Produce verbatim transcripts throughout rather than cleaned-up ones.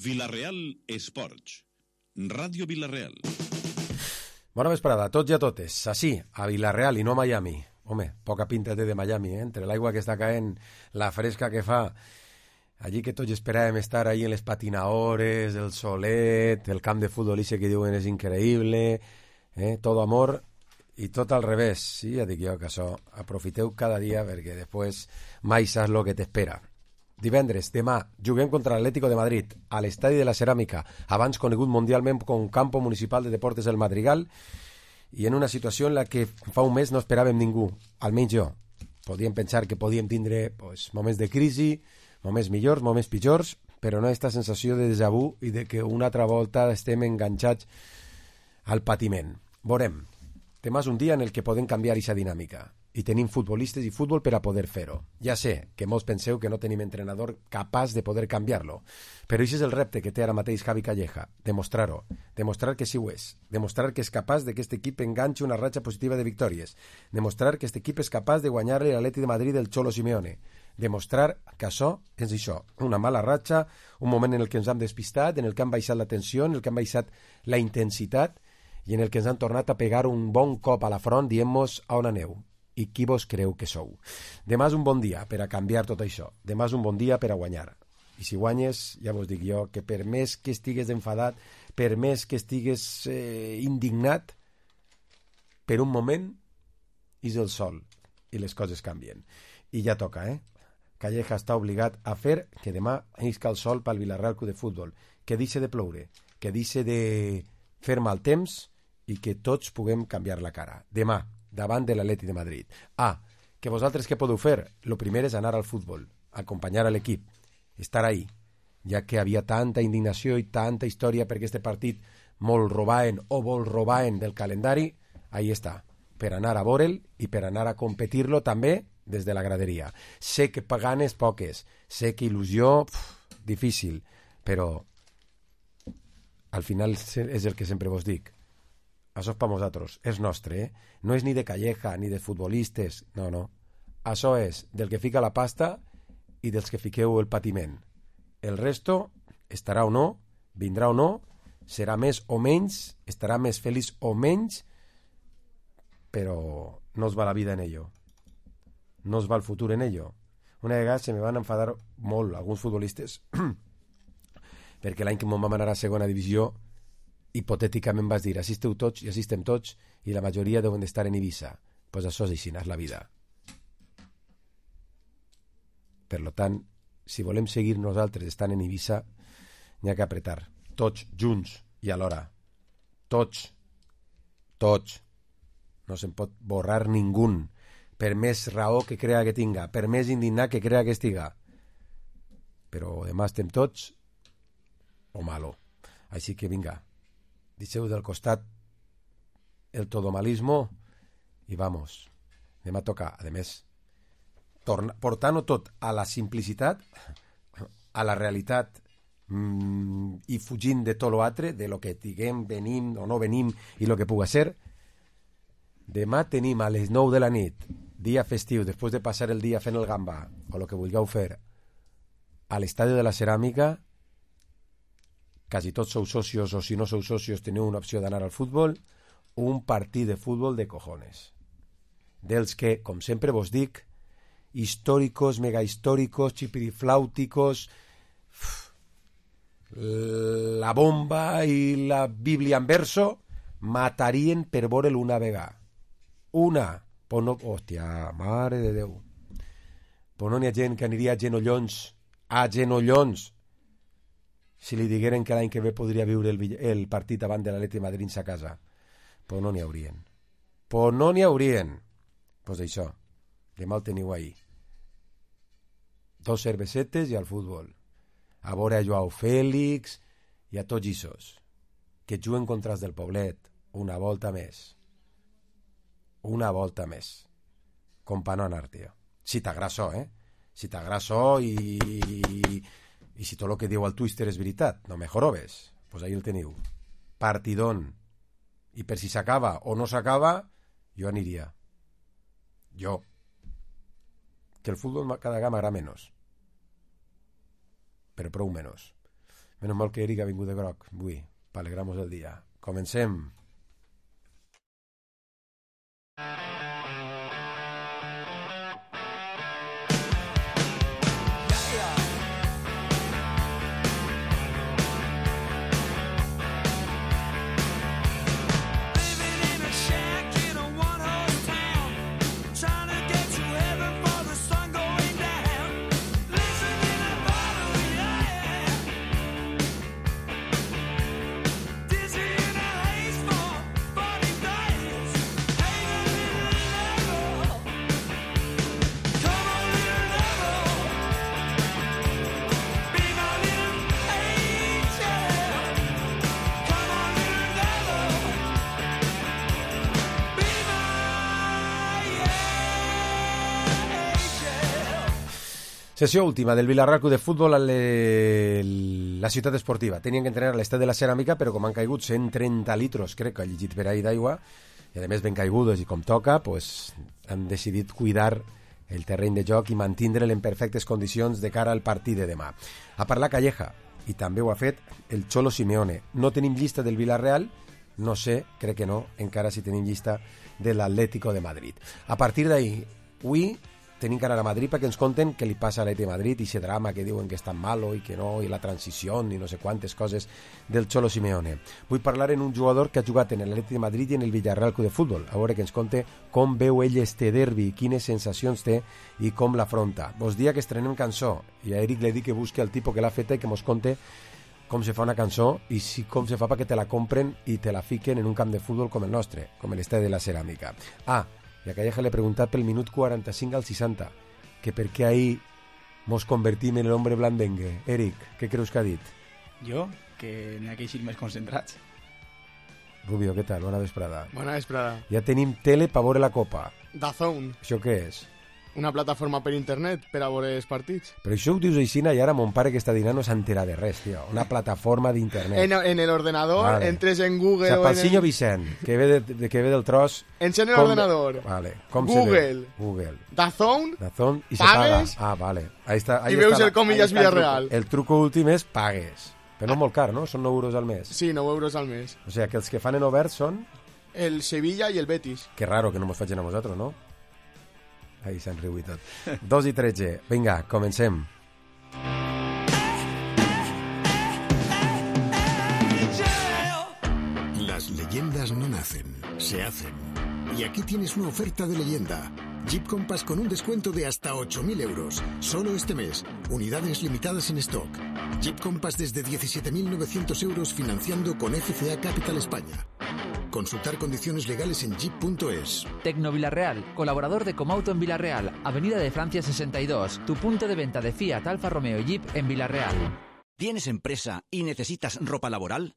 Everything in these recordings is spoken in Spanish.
Vila-real Esports. Ràdio Vila-real. Bona vesprada a tots i a totes. Així, a Vila-real i no a Miami. Home, poca pinta té de Miami, eh? Entre l'aigua que està caent, la fresca que fa. Allí que tots esperàvem estar ahí en les patinaores, el solet, el camp de futbol ese que diuen és increïble, eh? Todo amor i tot al revés. Sí, ja dic jo que això, aprofiteu cada dia perquè després mai saps lo que t'espera. Divendres, demà, juguem contra l'Atlético de Madrid a l'Estadi de la Ceràmica, abans conegut mundialment com Campo Municipal de Deportes del Madrigal, i en una situació en la que fa un mes no esperàvem ningú, almenys jo. Podíem pensar que podíem tindre pues, moments de crisi, moments millors, moments pitjors, però no aquesta sensació de déjà vu i de que una altra volta estem enganxats al patiment. Veurem. Demà és un dia en el que podem canviar aquesta dinàmica i tenim futbolistes i futbol per a poder fer-ho. Ja sé que molts penseu que no tenim entrenador capaç de poder canviar-lo, però aquest és el repte que té ara mateix Javi Calleja, demostrar-ho, demostrar que sí ho és, demostrar que és capaç de que aquest equip enganxi una ratxa positiva de victòries, demostrar que aquest equip és capaç de guanyar-li l'Atleti de Madrid del Cholo Simeone, demostrar que això és això, una mala ratxa, un moment en el que ens hem despistat, en el que han baixat la tensió, en el que han baixat la intensitat i en el que ens han tornat a pegar un bon cop a la front dient-nos a on aneu i qui vos creu que sou. Demà és un bon dia per a canviar tot això. Demà és un bon dia per a guanyar. I si guanyes, ja vos dic jo, que per més que estigues enfadat, per més que estigues eh, indignat, per un moment és el sol i les coses canvien. I ja toca, eh? Calleja està obligat a fer que demà isca el sol pel Vila-real Club de Futbol, que deixe de ploure, que deixe de fer mal temps i que tots puguem canviar la cara. Demà, davant de l'Atleti de Madrid. Ah, que vosaltres què podeu fer? Lo primer és anar al futbol, acompanyar a l'equip, estar ahí, ja que havia tanta indignació i tanta història perquè este partit molt robaen o vol robaen del calendari, ahí està, per anar a veure'l i per anar a competir-lo també des de la graderia. Sé que ganes poques, sé que il·lusió pf, difícil, però al final és el que sempre vos dic. Això és per nosaltres, és nostre, eh? No és ni de Calleja, ni de futbolistes, no, no. Això és del que fica la pasta i dels que fiqueu el patiment. El resto estarà o no, vindrà o no, serà més o menys, estarà més feliç o menys, però no es va la vida en ello. No es va el futur en ello. Una vegada se me van enfadar molt alguns futbolistes perquè l'any que m'ho vam anar a segona divisió hipotèticament vas dir, així esteu tots i així estem tots i la majoria deuen d'estar en Eivissa. Doncs pues això és així, és la vida. Per tant, si volem seguir nosaltres estant en Eivissa, n'hi ha que apretar. Tots junts i alhora. Tots. Tots. No se'n pot borrar ningú, per més raó que crea que tinga, per més indignat que crea que estiga. Però demà estem tots o malo. Així que vinga, deixeu del costat el todomalismo i vamos. Demà toca, a més, portant-ho tot a la simplicitat, a la realitat mmm, i fugint de tot l'altre, de lo que diguem, venim o no venim i lo que puga ser. Demà tenim a les nou de la nit, dia festiu, després de passar el dia fent el gamba o lo que vulgueu fer, a l'estadi de la Ceràmica. Quasi tots sou socios o si no sou socios teniu una opció d'anar al futbol, un partit de futbol de cojones. Dels que, com sempre vos dic, históricos, megahistóricos, chipirifláuticos, la bomba i la Bíblia en verso matarien per veure'l una vegada. Una. Però no... Hòstia, mare de Déu. Però no n'hi ha gent que aniria a genollons, a genollons, si li digueren que l'any que ve podria viure el, el partit davant de l'Atleti de Madrid a casa. Però no n'hi haurien. Però no n'hi haurien. Doncs pues això, demà el teniu ahí. Dos cervesetes i al futbol. A veure a Joao Fèlix i a tots ixos, que juguen contra els del Poblet una volta més. Una volta més. Com pa no anar, tio. Si t'agrada això, eh? Si t'agrada això i... I si tot el que diu el Twister és veritat, no me jorobes, doncs pues ahí el teniu. Partidón. I per si s'acaba o no s'acaba, jo aniria. Jo. Que el futbol cada vegada m'agrada menys. Però prou menys. Menos mal que Eric ha vingut de groc avui, per alegrar-nos el dia. Comencem. Sessió última del Villarreal Club de Futbol a le... la ciutat esportiva. Tenien que entrenar a l'estadi de la Ceràmica, però com han caigut cent trenta litros, crec que ha llegit per ahir d'aigua, i a més ben caigudes i com toca, pues, han decidit cuidar el terreny de joc i mantindre'l en perfectes condicions de cara al partit de demà. A parlar Calleja, i també ho ha fet el Cholo Simeone. No tenim llista del Villarreal, no sé, crec que no, encara si tenim llista de l'Atlético de Madrid. A partir d'ahir, avui tenim que anar a Madrid perquè ens conten què li passa a l'Atlètic de Madrid i aquest drama que diuen que és tan malo i que no, i la transició i no sé quantes coses del Cholo Simeone. Vull parlar en un jugador que ha jugat en l'Atlètic de Madrid i en el Villarreal Club de Futbol, a veure que ens conte com veu ell este derbi, quines sensacions té i com l'afronta. Vos dia que estrenem cançó i a Eric li dic que busque el tipus que l'ha feta i que mos conte com se fa una cançó i si, com se fa perquè te la compren i te la fiquen en un camp de futbol com el nostre, com l'estadi de la Ceràmica. Ah, i a Calleja li he preguntat pel minut quaranta-cinc al seixanta, que per què ahir mos convertim en l'hombre blandengue. Eric, què creus que ha dit? Jo? Que n'hi ha que eixir més concentrats. Rubio, què tal? Bona vesprada. Bona vesprada. Ja tenim tele per veure la Copa. DAZN. Això què és? Una plataforma per internet per a veure els partits. Però això ho dius així i ara mon pare que està dinant no s'entera de res, tio. Una plataforma d'internet. En, en el ordenador, vale. Entres en Google... Chapalcinho o en el... Vicent, que ve, de, que ve del tros... Encén el com... ordenador. Vale. Com Google. Se ve? Google. DAZN. DAZN i se pagues. paga. Ah, vale. Ahí està, ahí I veus està, el Comillas Villarreal. El truco últim és pagues. Però no molt car, no? Són nou euros al mes. Sí, nou euros al mes. O sigui que els que fan en obert són... El Sevilla i el Betis. Que raro que no mos facin a nosaltres, no? Ahí s'han riut tot. Dos i tretze. Vinga, comencem. Las leyendas no nacen, se hacen. Y aquí tienes una oferta de leyenda. Jeep Compass con un descuento de hasta ocho mil euros. Solo este mes. Unidades limitadas en stock. Jeep Compass desde diecisiete mil novecientos euros financiando con F C A Capital España. Consultar condiciones legales en jeep punto es. Tecno Villarreal, colaborador de Comauto en Villarreal, Avenida de Francia sesenta y dos, tu punto de venta de Fiat, Alfa Romeo y Jeep en Villarreal. ¿Tienes empresa y necesitas ropa laboral?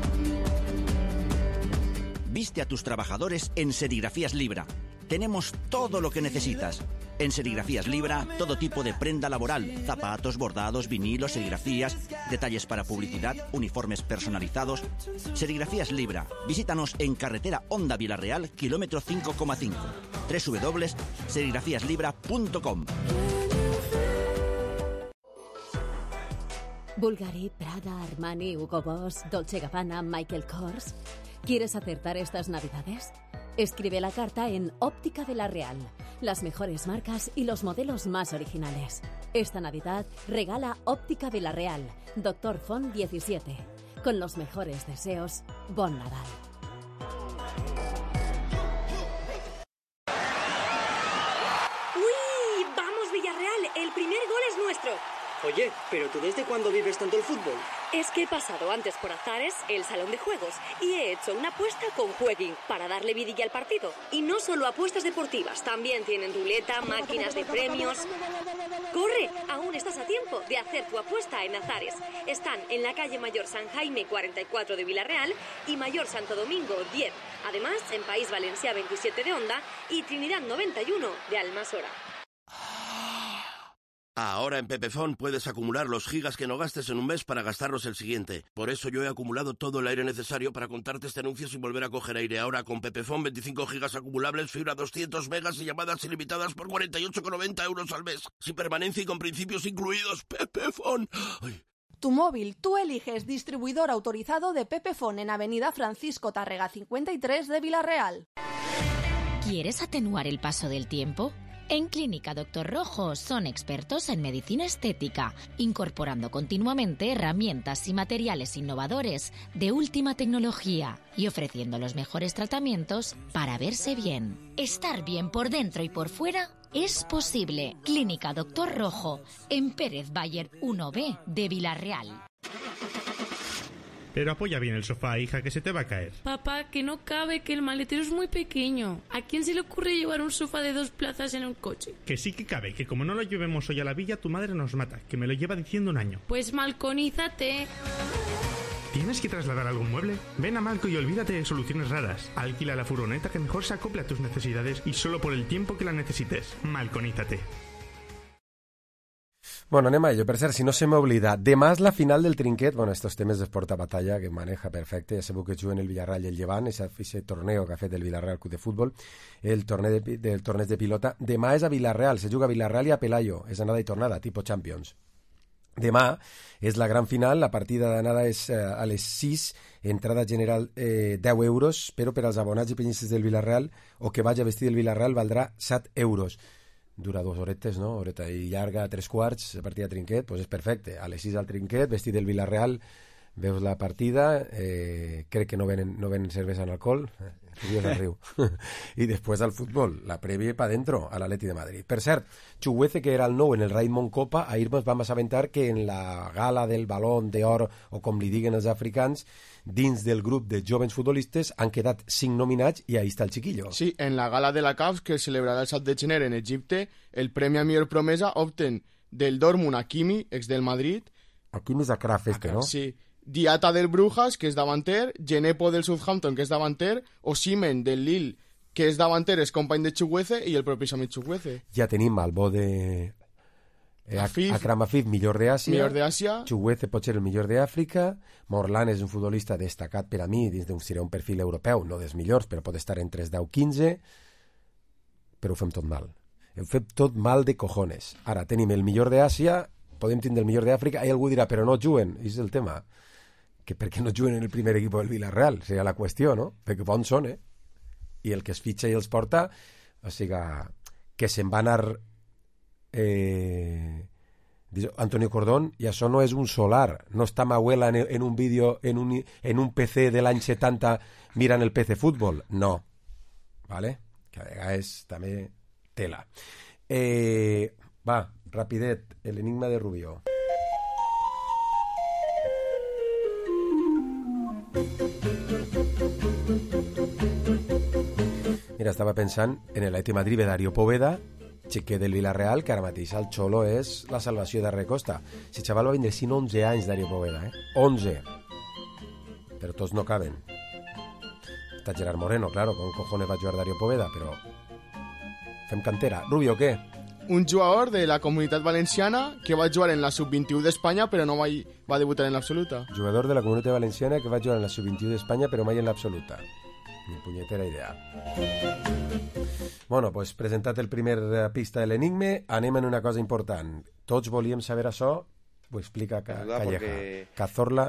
Viste a tus trabajadores en Serigrafías Libra. Tenemos todo lo que necesitas. En Serigrafías Libra, todo tipo de prenda laboral, zapatos, bordados, vinilos, serigrafías, detalles para publicidad, uniformes personalizados. Serigrafías Libra. Visítanos en carretera Honda Villarreal, kilómetro cinco coma cinco. doble u doble u doble u punto serigrafías libra punto com. Bulgari, Prada, Armani, Hugo Boss, Dolce Gabbana, Michael Kors. ¿Quieres acertar estas navidades? Escribe la carta en Óptica Villarreal. Las mejores marcas y los modelos más originales. Esta Navidad regala Óptica Villarreal, Doctor Font diecisiete. Con los mejores deseos, Bon Nadal. ¡Uy! ¡Vamos, Villarreal! El primer gol es nuestro. Oye, ¿pero tú desde cuándo vives tanto el fútbol? Es que he pasado antes por Azares, el salón de juegos, y he hecho una apuesta con Jueguin para darle vidilla al partido. Y no solo apuestas deportivas, también tienen ruleta, máquinas de premios. ¡Corre! Aún estás a tiempo de hacer tu apuesta en Azares. Están en la calle Mayor San Jaime cuarenta y cuatro de Villarreal y Mayor Santo Domingo diez. Además, en País Valencia veintisiete de Onda y Trinidad noventa y uno de Almasora. Ahora en Pepefon puedes acumular los gigas que no gastes en un mes para gastarlos el siguiente. Por eso yo he acumulado todo el aire necesario para contarte este anuncio sin volver a coger aire. Ahora con Pepefon veinticinco gigas acumulables, fibra doscientos megas y llamadas ilimitadas por cuarenta y ocho con noventa euros al mes. Sin permanencia y con principios incluidos. Pepefon. Ay. Tu móvil, tú eliges, distribuidor autorizado de Pepefon en Avenida Francisco Tárrega cincuenta y tres de Villarreal. ¿Quieres atenuar el paso del tiempo? En Clínica Doctor Rojo son expertos en medicina estética, incorporando continuamente herramientas y materiales innovadores de última tecnología y ofreciendo los mejores tratamientos para verse bien. Estar bien por dentro y por fuera es posible. Clínica Doctor Rojo, en Pérez Bayer uno B de Villarreal. Pero apoya bien el sofá, hija, que se te va a caer. Papá, que no cabe, que el maletero es muy pequeño. ¿A quién se le ocurre llevar un sofá de dos plazas en un coche? Que sí que cabe, que como no lo llevemos hoy a la villa, tu madre nos mata, que me lo lleva diciendo un año. Pues malconízate. ¿Tienes que trasladar algún mueble? Ven a Malco y olvídate de soluciones raras. Alquila la furgoneta que mejor se acople a tus necesidades y solo por el tiempo que la necesites. Malconízate. Bueno, anem a ello. Per cert, si no se m'oblida, demà és la final del trinquet, bueno, estos temes d'esport a batalla que maneja perfecte, ja sabeu que juguen el Villarreal i el Llevant, ese torneo que ha fet el Villarreal Club de Futbol, el torneig de, del torneig de pilota, demà és a Villarreal, se juga a Villarreal i a Pelayo, és anada i tornada, tipo Champions. Demà és la gran final, la partida d'anada és eh, a les sis, entrada general eh, deu euros, però per als abonats i penyistes del Villarreal o que vagi a vestir del Villarreal valdrà set euros. Dura dues horetes, no? Horeta i llarga, tres quarts, la partida de trinquet, doncs és perfecte. A les sis al trinquet, vestit del Villarreal, veus la partida, eh, crec que no venen, no venen cervesa en alcohol, eh, riu del riu. I després al futbol, la prèvia pa dentro, a l'Atleti de Madrid. Per cert, Chuguece, que era el nou en el Raimon Copa, ahir ens vam assabentar que en la gala del Balón d'Or, o com li diguen els africans, dins del grup de jovens futbolistes han quedat cinc nominats i ahí està el chiquillo. Sí, en la gala de la C A F, que es celebrarà el set de gener en Egipte, el premi a millor promesa opten del Dortmund Hakimi, ex del Madrid. Hakimi és a Kraf este, no? Sí. Diata del Brujas, que és davanter, Genepo del Southampton, que és davanter, Osimhen del Lille, que és davanter, és company de Chuguece, i el propi Samit Chuguece. Ja tenim el bo de... Eh, Afif, Akram Afif, millor d'Àsia. Millor d'Àsia. Chuguece pot ser el millor d'Àfrica. Morlan és un futbolista destacat per a mi, dins d'un serà un perfil europeu, no dels millors, però pot estar entre els deu quinze. Però ho fem tot mal. Ho fem tot mal de cojones. Ara tenim el millor d'Àsia, podem tindre el millor d'Àfrica, i algú dirà, però no juguen, és el tema. Que per què no juguen en el primer equip del Villarreal? Seria la qüestió, no? Perquè bons són, eh? I el que es fitxa i els porta, o sigui, que se'n va anar eh, Antonio Cordón, i això no és un solar, no està Mahuela en, en un vídeo, en un, en un P C de l'any setanta mirant el P C Fútbol, no, vale? Que a vegades també tela. Eh, va, rapidet, l'enigma de Rubio. Mira, estava pensant en el Atleti Madrid de Dario Poveda, xiquet del Villarreal, que ara mateix el Xolo és la salvació de Recosta. Si xaval va vindre sin onze anys, Dario Poveda, eh? onze. Però tots no caben. Està Gerard Moreno, claro, con cojones va jugar Dario Poveda, però fem cantera. Rubio, què? Un jugador de la Comunitat Valenciana que va jugar en la sub vint-i-u d'Espanya però no mai va debutar en l'absoluta. Jugador de la Comunitat Valenciana que va jugar en la sub vint-i-u d'Espanya però mai en l'absoluta. Ni punyetera idea. Bueno, pues presentat el primer pista de l'enigme, anem en una cosa important. Tots volíem saber això, ho explica Ca Calleja. Porque... Cazorla,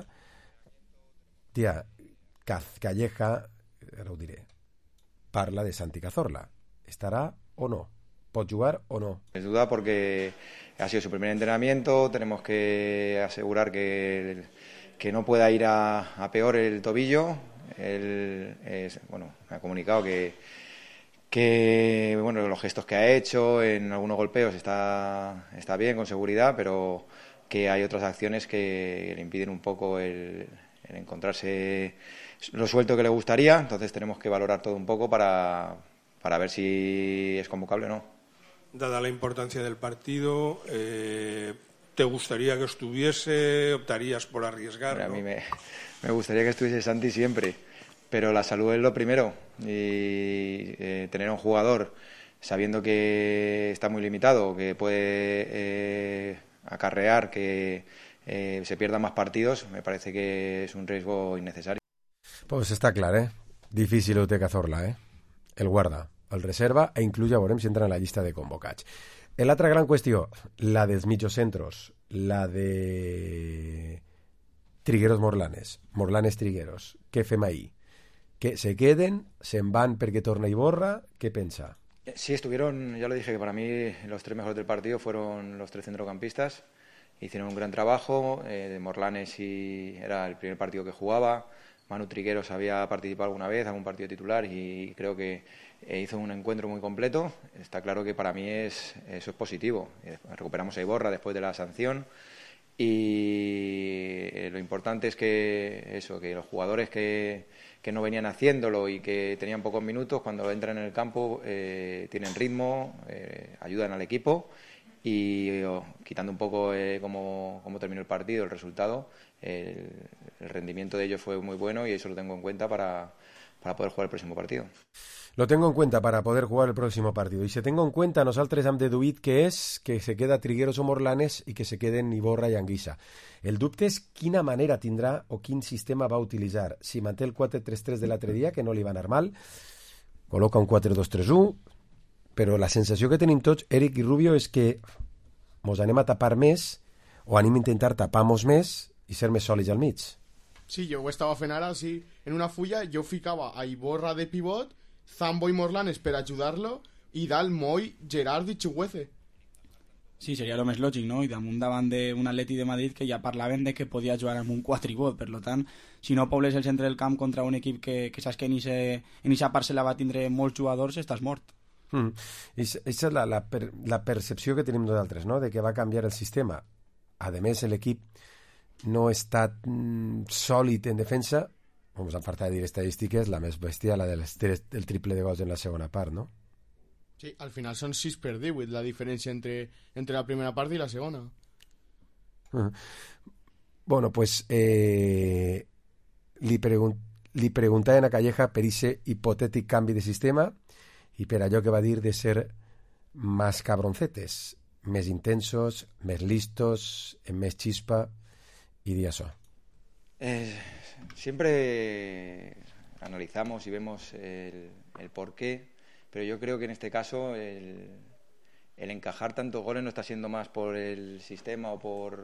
tia, Caz Calleja, ara ho diré, parla de Santi Cazorla. ¿Estará o no? ¿Pot jugar o no? Es duda porque ha sido su primer entrenamiento, tenemos que asegurar que, que no pueda ir a, a peor el tobillo. Él es, bueno, me ha comunicado que, que bueno, los gestos que ha hecho en algunos golpeos está, está bien, con seguridad, pero que hay otras acciones que le impiden un poco el, el encontrarse lo suelto que le gustaría. Entonces tenemos que valorar todo un poco para, para ver si es convocable o no. Dada la importancia del partido, eh, ¿te gustaría que estuviese? ¿Optarías por arriesgar? A mí me, me gustaría que estuviese Santi siempre, pero la salud es lo primero. Y eh, tener a un jugador sabiendo que está muy limitado, que puede eh, acarrear que eh, se pierdan más partidos, me parece que es un riesgo innecesario. Pues està clar, eh? Difícil ho té Cazorla, eh? El guarda, el reserva, e inclús ja veurem si entra en la llista de convocats. L'altra gran qüestió, la dels mitjos centros, la de Trigueros Morlanes, Morlanes Trigueros, què fem ahí? ¿Que se queden? ¿Se van porque torna Iborra? ¿Qué pensa? Sí, estuvieron, ya lo dije, que para mí los tres mejores del partido fueron los tres centrocampistas. Hicieron un gran trabajo. Eh, de Morlanes y era el primer partido que jugaba. Manu Trigueros había participado alguna vez, algún partido titular, y creo que eh, hizo un encuentro muy completo. Está claro que para mí es, eso es positivo. Eh, recuperamos a Iborra después de la sanción. Y eh, lo importante es que eso, que los jugadores que, que no venían haciéndolo y que tenían pocos minutos, cuando entran en el campo eh, tienen ritmo, eh, ayudan al equipo y oh, quitando un poco eh, cómo, cómo terminó el partido, el resultado, el, el rendimiento de ellos fue muy bueno y eso lo tengo en cuenta para, para poder jugar el próximo partido. Lo tengo en cuenta para poder jugar el próximo partido. Y si tengo en cuenta, nosaltres hem deduït que és que se queda Trigueros o Morlanes i que se queden Iborra i Anguissa. El dubte és quina manera tindrà o quin sistema va utilitzar. Si manté el quatre tres tres de l'altre dia, que no li va anar mal, col·loca un quatre dos tres u, però la sensació que tenim tots, Eric i Rubio, és que mos anem a tapar més o anem a intentar tapar-mos més i ser més sòlids al mig. Sí, jo ho estava fent ara, sí. En una fulla jo ficava a Iborra de pivot, Zambo y Morlanes per ayudarlo y dal Moy, Gerard i Chuguece. Sí, seria el més lògic, no? I damunt davant d'un Atleti de Madrid que ja parlaven de que podia jugar amb un quatribot. Per tant, si no pobles el centre del camp contra un equip que, que saps que en aquesta parcel·la va tindre molts jugadors, estàs mort. Mm. Aquesta és la, la, per, la percepció que tenim nosaltres, no? De que va canviar el sistema. A més, l'equip no ha estat mm, sòlid en defensa. Vamos a falta de dir estadístiques, la més bèstia, la del, del triple de gols en la segona part, no? Sí, al final són sis per divuit la diferència entre, entre la primera part i la segona. Uh-huh. Bueno, pues eh, li, pregun li preguntaven a Calleja per ese hipotètic canvi de sistema i per allò que va dir de ser más cabroncetes, més intensos, més listos, amb més chispa, i dir això. Eh... Siempre analizamos y vemos el, el porqué, pero yo creo que en este caso el, el encajar tantos goles no está siendo más por el sistema o por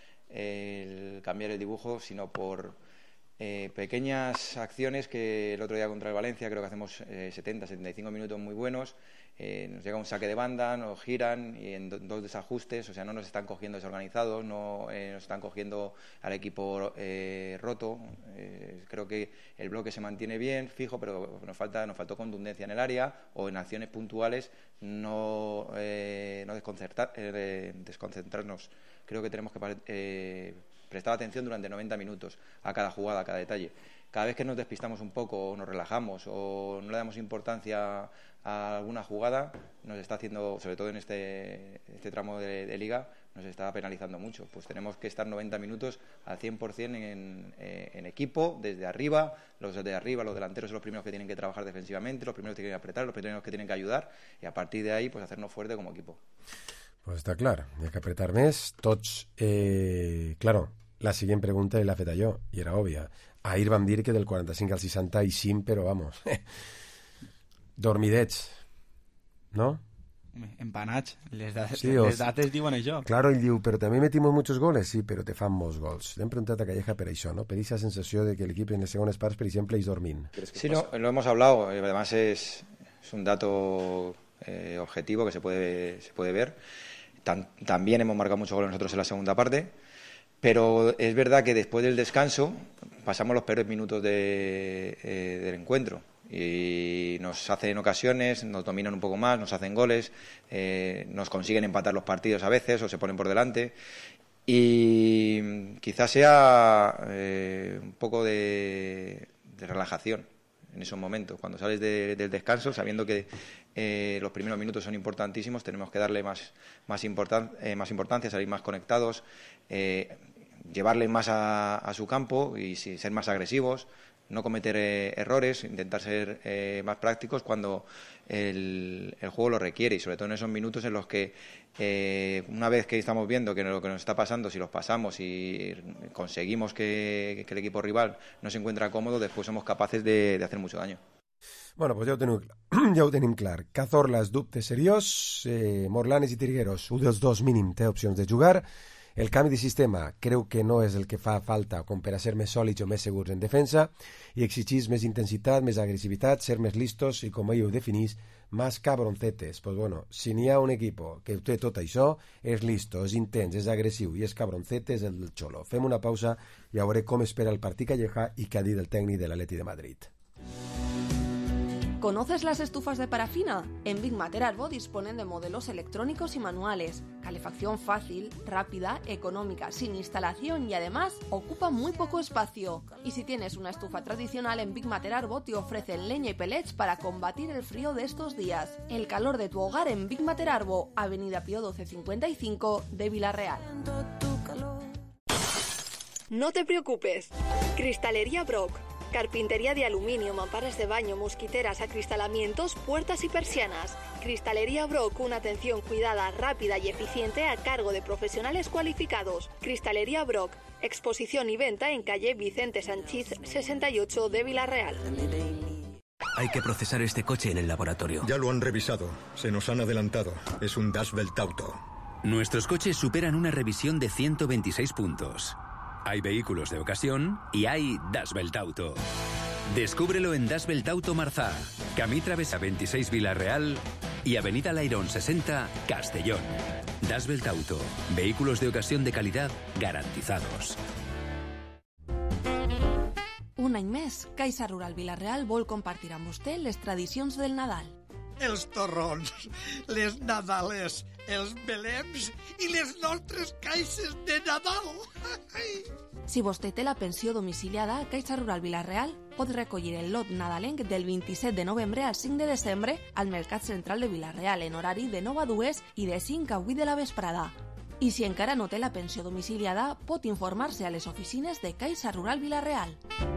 el cambiar el dibujo, sino por eh, pequeñas acciones que el otro día contra el Valencia creo que hacemos eh, setenta, setenta y cinco minutos muy buenos. Eh, nos llega un saque de banda, nos giran y en do, dos desajustes, o sea, no nos están cogiendo desorganizados, no eh, nos están cogiendo al equipo eh, roto. Eh, creo que el bloque se mantiene bien, fijo, pero nos falta, nos faltó contundencia en el área o en acciones puntuales, no, eh, no desconcertar, eh, desconcentrarnos. Creo que tenemos que eh, prestar atención durante noventa minutos a cada jugada, a cada detalle. Cada vez que nos despistamos un poco o nos relajamos o no le damos importancia a alguna jugada, nos está haciendo, sobre todo en este, este tramo de, de liga, nos está penalizando mucho. Pues tenemos que estar noventa minutos al cien por ciento en, en equipo, desde arriba. Los de arriba, los delanteros son los primeros que tienen que trabajar defensivamente, los primeros que tienen que apretar, los primeros que tienen que ayudar y a partir de ahí pues hacernos fuerte como equipo. Pues està clar, hi ha que apretar més, tots... Eh, claro, la següent pregunta l'ha feta jo, i era òbvia. Ahir vam dir que del quaranta-cinc al seixanta-cinc, però vamos, dormidets, no? Empanats, les dates, sí, les dates diuen això. Claro, ell diu, però també metimos muchos goles, sí, però te fan molts gols. L'hem preguntat a Calleja per això, ¿no? Per esa sensació de que l'equip en les segones parts, per exemple, és dormint. Sí, no, lo hemos hablado, además es, es un dato eh, objetivo que se puede, se puede ver. Tan, también hemos marcado muchos goles nosotros en la segunda parte. Pero es verdad que después del descanso pasamos los peores minutos de, eh, del encuentro y nos hacen ocasiones, nos dominan un poco más, nos hacen goles, eh, nos consiguen empatar los partidos a veces o se ponen por delante y quizás sea eh, un poco de, de relajación en esos momentos, cuando sales de, del descanso sabiendo que eh, los primeros minutos son importantísimos, tenemos que darle más, más, importan, eh, más importancia, salir más conectados, eh, llevarle más a, a su campo y sí, ser más agresivos, no cometer eh, errores, intentar ser eh, más prácticos cuando el, el juego lo requiere y sobre todo en esos minutos en los que eh, una vez que estamos viendo que lo que nos está pasando, si los pasamos y conseguimos que, que el equipo rival no se encuentra cómodo, después somos capaces de, de hacer mucho daño. Bueno, pues ja ho tenim, ja ho tenim clar. Cazorla és dubte seriós, eh, Morlanes i Trigueros, un dels dos mínim té opcions de jugar, El canvi de sistema creu que no és el que fa falta com per a ser més sòlids o més segurs en defensa i exigís més intensitat, més agressivitat, ser més listos i, com ell ho definís, más cabroncetes. Pues bueno, si n'hi ha un equipo que té tot això, és listo, és intens, és agressiu i és cabroncete, és el del Xolo. Fem una pausa i a veure com espera el partit Calleja i què ha dit el tècnic de l'Atleti de Madrid. ¿Conoces las estufas de parafina? En Big Mater Arbo disponen de modelos electrónicos y manuales, calefacción fácil, rápida, económica, sin instalación y además ocupa muy poco espacio. Y si tienes una estufa tradicional, en Big Mater Arbo te ofrecen leña y pellets para combatir el frío de estos días. El calor de tu hogar en Big Mater Arbo, Avenida Pío doce cincuenta y cinco de Villarreal. No te preocupes. Cristalería Brock. Carpintería de aluminio, mamparas de baño, mosquiteras, acristalamientos, puertas y persianas. Cristalería Brock, una atención cuidada, rápida y eficiente a cargo de profesionales cualificados. Cristalería Brock, exposición y venta en calle Vicente Sanchís sesenta y ocho de Villarreal. Hay que procesar este coche en el laboratorio. Ya lo han revisado. Se nos han adelantado. Es un Das Welt Auto. Nuestros coches superan una revisión de ciento veintiséis puntos. Hay vehículos de ocasión y hay Das Welt Auto. Descúbrelo en Das Welt Auto Marzá, Camí Travesa veintiséis Villarreal y Avenida Lairón sesenta Castellón. Das Welt Auto, vehículos de ocasión de calidad garantizados. Un any més, Caixa Rural Villarreal vol compartir amb vostè les tradicions del Nadal. Els torrons, les nadales, els belems i les nostres caixes de Nadal. Si vostè té la pensió domiciliada, Caixa Rural Villarreal pot recollir el lot nadalenc del vint-i-set de novembre al cinc de desembre al Mercat Central de Villarreal en horari de nou a dues i de cinc a vuit de la vesprada. I si encara no té la pensió domiciliada, pot informar-se a les oficines de Caixa Rural Villarreal.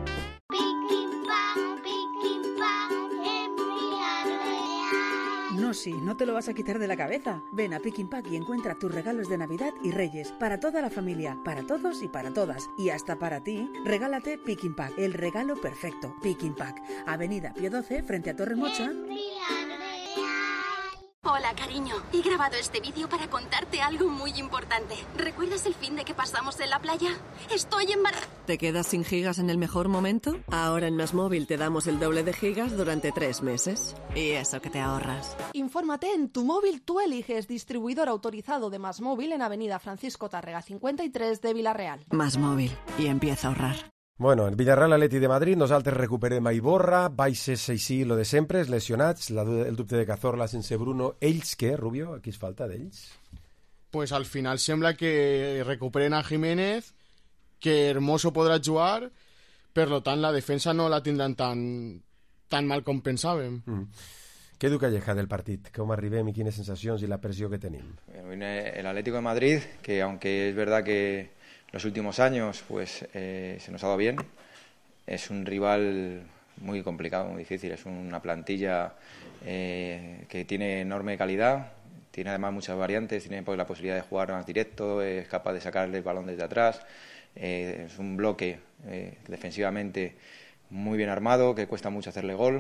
No, sí, no te lo vas a quitar de la cabeza. Ven a Pick and Pack y encuentra tus regalos de Navidad y Reyes. Para toda la familia, para todos y para todas. Y hasta para ti, regálate Pick and Pack, el regalo perfecto. Pick and Pack, Avenida Pío doce, frente a Torre Mocha. Hola, cariño. He grabado este vídeo para contarte algo muy importante. ¿Recuerdas el fin de que pasamos en la playa? Estoy embarazada. ¿Te quedas sin gigas en el mejor momento? Ahora en MásMóvil te damos el doble de gigas durante tres meses. Y eso que te ahorras. Infórmate en Tu Móvil Tú Eliges, distribuidor autorizado de MásMóvil en Avenida Francisco Tárrega cincuenta y tres de Villarreal. MásMóvil. Y empieza a ahorrar. Bueno, el Villarreal Atleti de Madrid, nosaltres recuperem a Iborra, baixes així lo de sempre, lesionats, la, el dubte de Cazorla sense Bruno. Ells què, Rubio? Aquí es falta d'ells? Pues al final sembla que recuperen a Jiménez, que Hermoso podrà jugar, per lo tant la defensa no la tindran tan, tan mal com pensàvem. Mm. Què diu Calleja del partit? Com arribem i quines sensacions i la pressió que tenim? El Atlético de Madrid, que aunque es verdad que los últimos años pues eh, se nos ha dado bien, es un rival muy complicado, muy difícil, es una plantilla eh, que tiene enorme calidad, tiene además muchas variantes, tiene pues, la posibilidad de jugar más directo, es capaz de sacarle el balón desde atrás, eh, es un bloque eh, defensivamente muy bien armado, que cuesta mucho hacerle gol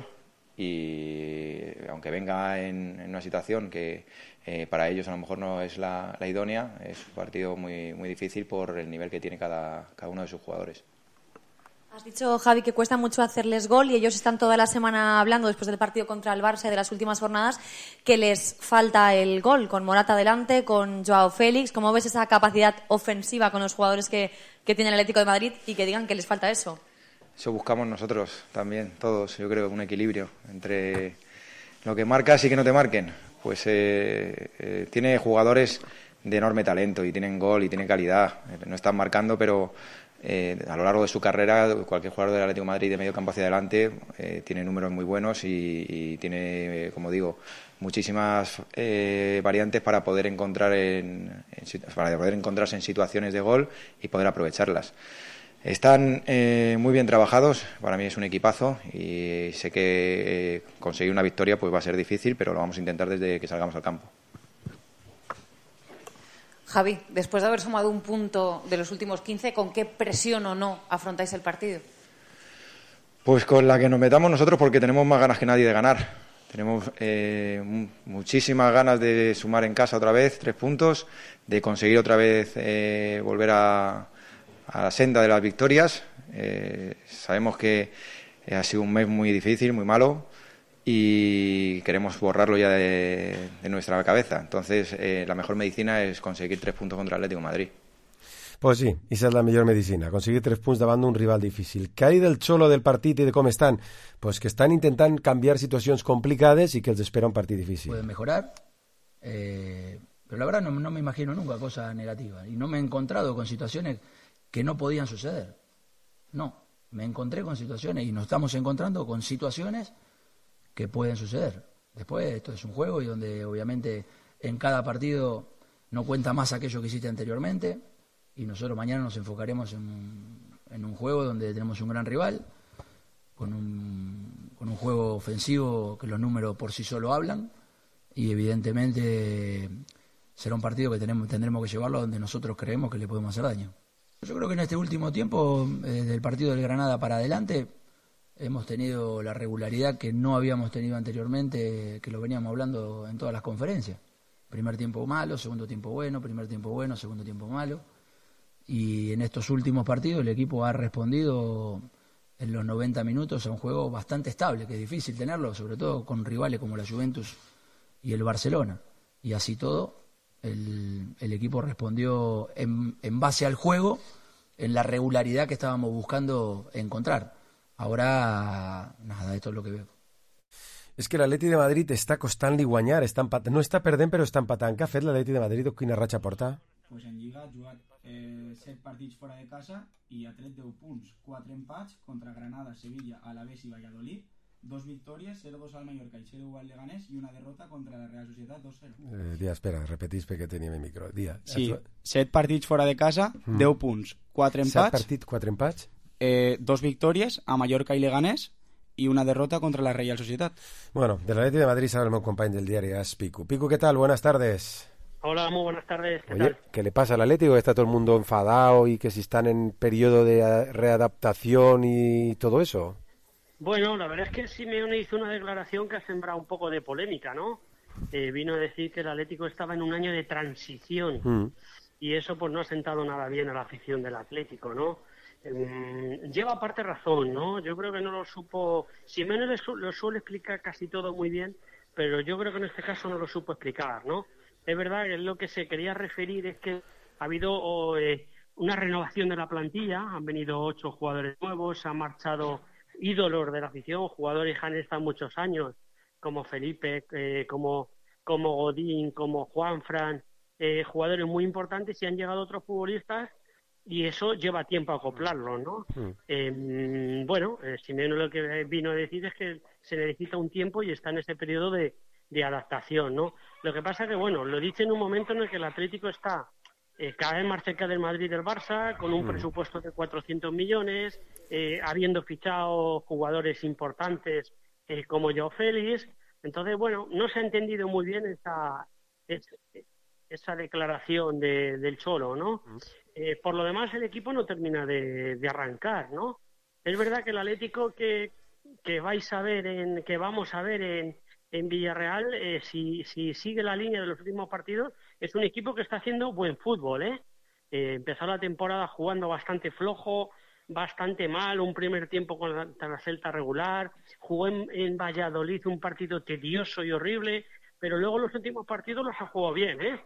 y aunque venga en, en una situación que eh, para ellos a lo mejor no es la, la idónea, es un partido muy, muy difícil por el nivel que tiene cada, cada uno de sus jugadores. Has dicho, Javi, que cuesta mucho hacerles gol y ellos están toda la semana hablando, después del partido contra el Barça y de las últimas jornadas, que les falta el gol, con Morata adelante, con Joao Félix. ¿Cómo ves esa capacidad ofensiva con los jugadores que, que tiene el Atlético de Madrid y que digan que les falta eso? Eso buscamos nosotros también, todos, yo creo, un equilibrio entre lo que marcas y que no te marquen. Pues eh, eh, tiene jugadores de enorme talento y tienen gol y tienen calidad. No están marcando, pero eh, a lo largo de su carrera, cualquier jugador del Atlético de Madrid de medio campo hacia adelante eh, tiene números muy buenos y, y tiene, eh, como digo, muchísimas eh, variantes para poder encontrar en, en, para poder encontrarse en situaciones de gol y poder aprovecharlas. Están eh, muy bien trabajados, para mí es un equipazo y sé que eh, conseguir una victoria pues va a ser difícil, pero lo vamos a intentar desde que salgamos al campo. Javi, después de haber sumado un punto de los últimos quince, ¿con qué presión o no afrontáis el partido? Pues con la que nos metamos nosotros porque tenemos más ganas que nadie de ganar. tenemos eh, muchísimas ganas de sumar en casa otra vez tres puntos, de conseguir otra vez eh, volver a, a la senda de las victorias. Eh, sabemos que ha sido un mes muy difícil, muy malo, y queremos borrarlo ya de, de nuestra cabeza. Entonces, eh, la mejor medicina es conseguir tres puntos contra el Atlético de Madrid. Pues sí, esa és la millor medicina, aconseguir tres punts davant d'un rival difícil. Què hi del Xolo, del partit i de com estan? Pues que estan intentant canviar situacions complicades i que els espera un partit difícil. Pueden mejorar, eh, pero la verdad no, no me imagino nunca cosas negativas. Y no me he encontrado con situaciones que no podían suceder. No, me encontré con situaciones y nos estamos encontrando con situaciones que pueden suceder. Después esto es un juego y donde obviamente en cada partido no cuenta más aquello que hiciste anteriormente. Y nosotros mañana nos enfocaremos en, en un juego donde tenemos un gran rival, con un, con un juego ofensivo que los números por sí solo hablan, y evidentemente será un partido que tenemos, tendremos que llevarlo donde nosotros creemos que le podemos hacer daño. Yo creo que en este último tiempo, eh, del partido del Granada para adelante, hemos tenido la regularidad que no habíamos tenido anteriormente, que lo veníamos hablando en todas las conferencias. Primer tiempo malo, segundo tiempo bueno, primer tiempo bueno, segundo tiempo malo. Y en estos últimos partidos el equipo ha respondido en los noventa minutos a un juego bastante estable, que es difícil tenerlo, sobre todo con rivales como la Juventus y el Barcelona. Y así todo, el, el equipo respondió en, en base al juego, en la regularidad que estábamos buscando encontrar. Ahora, nada, esto es lo que veo. És que l'Atleti de Madrid està costant-li guanyar, està empat... no està perdent però està empatant. Què ha fet l'Atleti de Madrid o quina ratxa porta? Pues en Lliga ha jugat eh, set partits fora de casa i ha tret deu punts, quatre empats contra Granada, Sevilla, Alavés i Valladolid, dos victòries, zero dos al Mallorca i zero u al Leganés i una derrota contra la Real Societat, dos cero. Eh, dia, espera, repetís perquè tenia el micro. Dia. Sí, set partits fora de casa, mm. deu punts, quatre empats. Set partits, quatre empats? Eh, dos victòries a Mallorca i Leganés y una derrota contra la Real Sociedad. Bueno, del Atlético de Madrid sale el meu company del diario es Pico. Pico, ¿qué tal? Buenas tardes. Hola, muy buenas tardes. ¿Qué Oye, tal? ¿qué le pasa al Atlético? ¿Está todo el mundo enfadado y que si están en periodo de readaptación y todo eso? Bueno, la verdad es que Simeone hizo una declaración que ha sembrado un poco de polémica, ¿no? Eh, vino a decir que el Atlético estaba en un año de transición mm. y eso pues no ha sentado nada bien a la afición del Atlético, ¿no? Eh, lleva parte razón, ¿no? Yo creo que no lo supo... Simeone lo, su lo suele explicar casi todo muy bien, pero yo creo que en este caso no lo supo explicar, ¿no? Es verdad que lo que se quería referir es que ha habido oh, eh, una renovación de la plantilla, han venido ocho jugadores nuevos, han marchado ídolos de la afición, jugadores que han estado muchos años, como Felipe, eh, como, como Godín, como Juanfran, eh, jugadores muy importantes, y han llegado otros futbolistas y eso lleva tiempo a acoplarlo, ¿no? Mm. Eh, bueno, eh, Simeone lo que vino a decir es que se necesita un tiempo y está en ese periodo de, de adaptación, ¿no? Lo que pasa que, bueno, lo dice en un momento en el que el Atlético está eh, cada vez más cerca del Madrid y del Barça, con un mm. presupuesto de cuatrocientos millones, eh, habiendo fichado jugadores importantes eh, como Joao Félix. Entonces, bueno, no se ha entendido muy bien esa, esa, esa declaración de, del Cholo, ¿no? Mm. Eh, por lo demás, el equipo no termina de, de arrancar, ¿no? Es verdad que el Atlético que, que vais a ver, en, que vamos a ver en, en Villarreal, eh, si, si sigue la línea de los últimos partidos, es un equipo que está haciendo buen fútbol, ¿eh? Eh, empezó la temporada jugando bastante flojo, bastante mal, un primer tiempo con la, con la Celta regular, jugó en, en Valladolid un partido tedioso y horrible, pero luego los últimos partidos los ha jugado bien, ¿eh?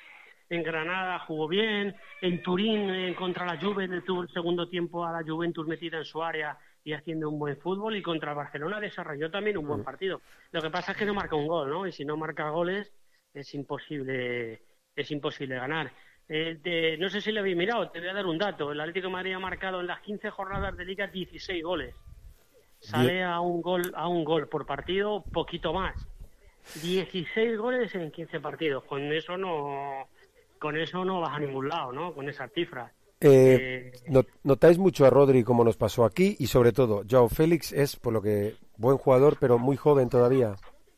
En Granada jugó bien, en Turín eh, contra la Juve tuvo el segundo tiempo a la Juventus metida en su área y haciendo un buen fútbol, y contra Barcelona desarrolló también un buen partido. Lo que pasa es que no marca un gol, ¿no? Y si no marca goles es imposible, es imposible ganar. Eh, de, no sé si lo habéis mirado, te voy a dar un dato. El Atlético de Madrid ha marcado en las quince jornadas de Liga dieciséis goles. Sale a un gol, a un gol por partido, poquito más. dieciséis goles en quince partidos. Con eso no... Con eso no vas a ningún lado, ¿no? Con esas cifras. Eh, eh... Notáis mucho a Rodri como nos pasó aquí, y sobre todo, Joao Félix es, por lo que, buen jugador, pero muy joven todavía.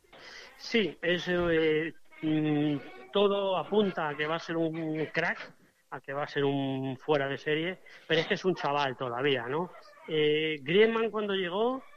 Sí, es, eh, mm, todo apunta a que va a ser un crack, a que va a ser un fuera de serie, pero es que es un chaval todavía, ¿no? Eh, Griezmann cuando llegó